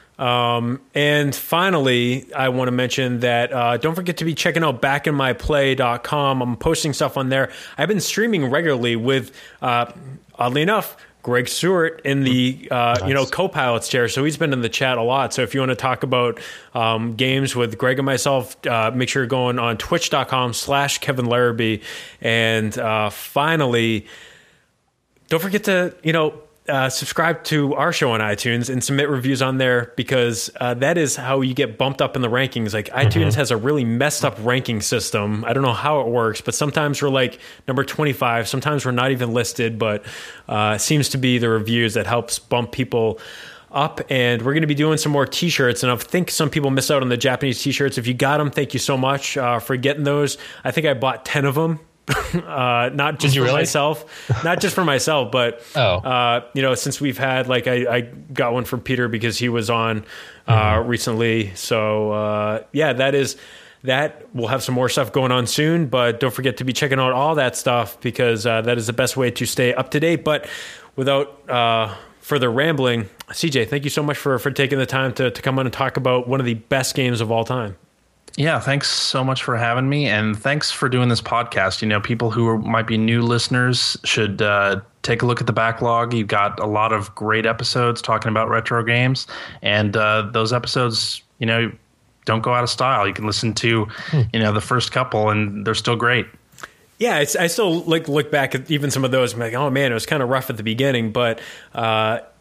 [SPEAKER 1] And finally, I want to mention that uh, don't forget to be checking out back in my play dot com. I'm posting stuff on there. I've been streaming regularly with, uh, oddly enough, Greg Stewart in the uh,
[SPEAKER 3] Nice.
[SPEAKER 1] you know co-pilot's chair. So he's been in the chat a lot. So if you want to talk about um, games with Greg and myself, uh, make sure you're going on twitch dot com slash Kevin Larrabee. And uh, finally, don't forget to, you know, uh, subscribe to our show on iTunes and submit reviews on there, because uh, that is how you get bumped up in the rankings. Like iTunes has a really messed up ranking system. I don't know how it works, but sometimes we're like number twenty-five. Sometimes we're not even listed, but uh, it seems to be the reviews that helps bump people up. And we're going to be doing some more t-shirts, and I think some people miss out on the Japanese t-shirts. If you got them, thank you so much uh, for getting those. I think I bought ten of them. uh, not just
[SPEAKER 3] you
[SPEAKER 1] for
[SPEAKER 3] really?
[SPEAKER 1] myself, not just for myself, but
[SPEAKER 3] Oh.
[SPEAKER 1] uh, you know, since we've had like I, I got one for Peter because he was on uh,
[SPEAKER 3] Mm-hmm.
[SPEAKER 1] recently. So uh, yeah, that is that. We'll have some more stuff going on soon, but don't forget to be checking out all that stuff, because uh, that is the best way to stay up to date. But without uh, further rambling, C J, thank you so much for for taking the time to to come on and talk about one of the best games of all time.
[SPEAKER 2] Yeah, thanks so much for having me, and thanks for doing this podcast. You know, people who are, might be new listeners should uh, take a look at the backlog. You've got a lot of great episodes talking about retro games, and uh, those episodes, you know, don't go out of style. You can listen to, you know, the first couple, and they're still great.
[SPEAKER 1] Yeah, it's, I still like look back at even some of those and be like, oh man, it was kind of rough at the beginning, but uh,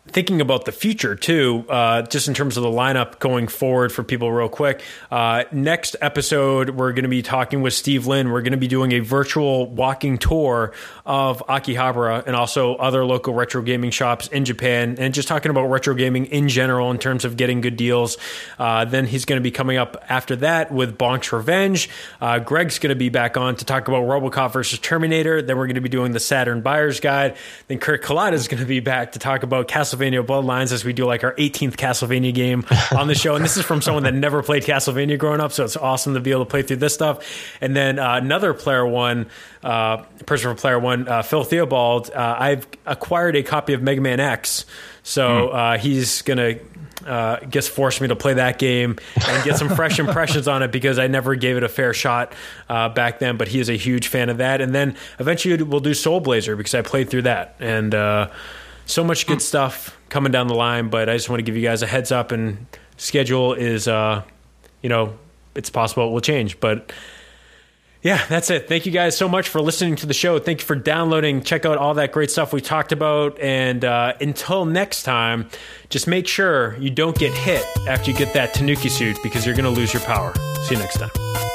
[SPEAKER 1] thinking about the future too, uh, just in terms of the lineup going forward for people real quick. Uh, next episode, we're going to be talking with Steve Lin. We're going to be doing a virtual walking tour of Akihabara and also other local retro gaming shops in Japan, and just talking about retro gaming in general in terms of getting good deals. Uh, then he's going to be coming up after that with Bonk's Revenge. Uh, Greg's going to be back on to talk about RoboCop versus Terminator. Then we're going to be doing the Saturn Buyer's Guide. Then Kurt Kalata is going to be back to talk about Castlevania Bloodlines as we do like our eighteenth Castlevania game on the show. And this is from someone that never played Castlevania growing up, so it's awesome to be able to play through this stuff. And then uh, another Player One, uh, person from Player One, uh, Phil Theobald, uh, I've acquired a copy of Mega Man X, so uh, he's going to Uh, gets forced me to play that game and get some fresh impressions on it because I never gave it a fair shot uh, back then, but he is a huge fan of that. And then eventually we'll do Soul Blazer because I played through that, and uh, so much good stuff coming down the line. But I just want to give you guys a heads up, and schedule is uh, you know, it's possible it will change, but yeah, that's it. Thank you guys so much for listening to the show. Thank you for downloading. Check out all that great stuff we talked about. And uh, until next time, just make sure you don't get hit after you get that Tanuki suit because you're going to lose your power. See you next time.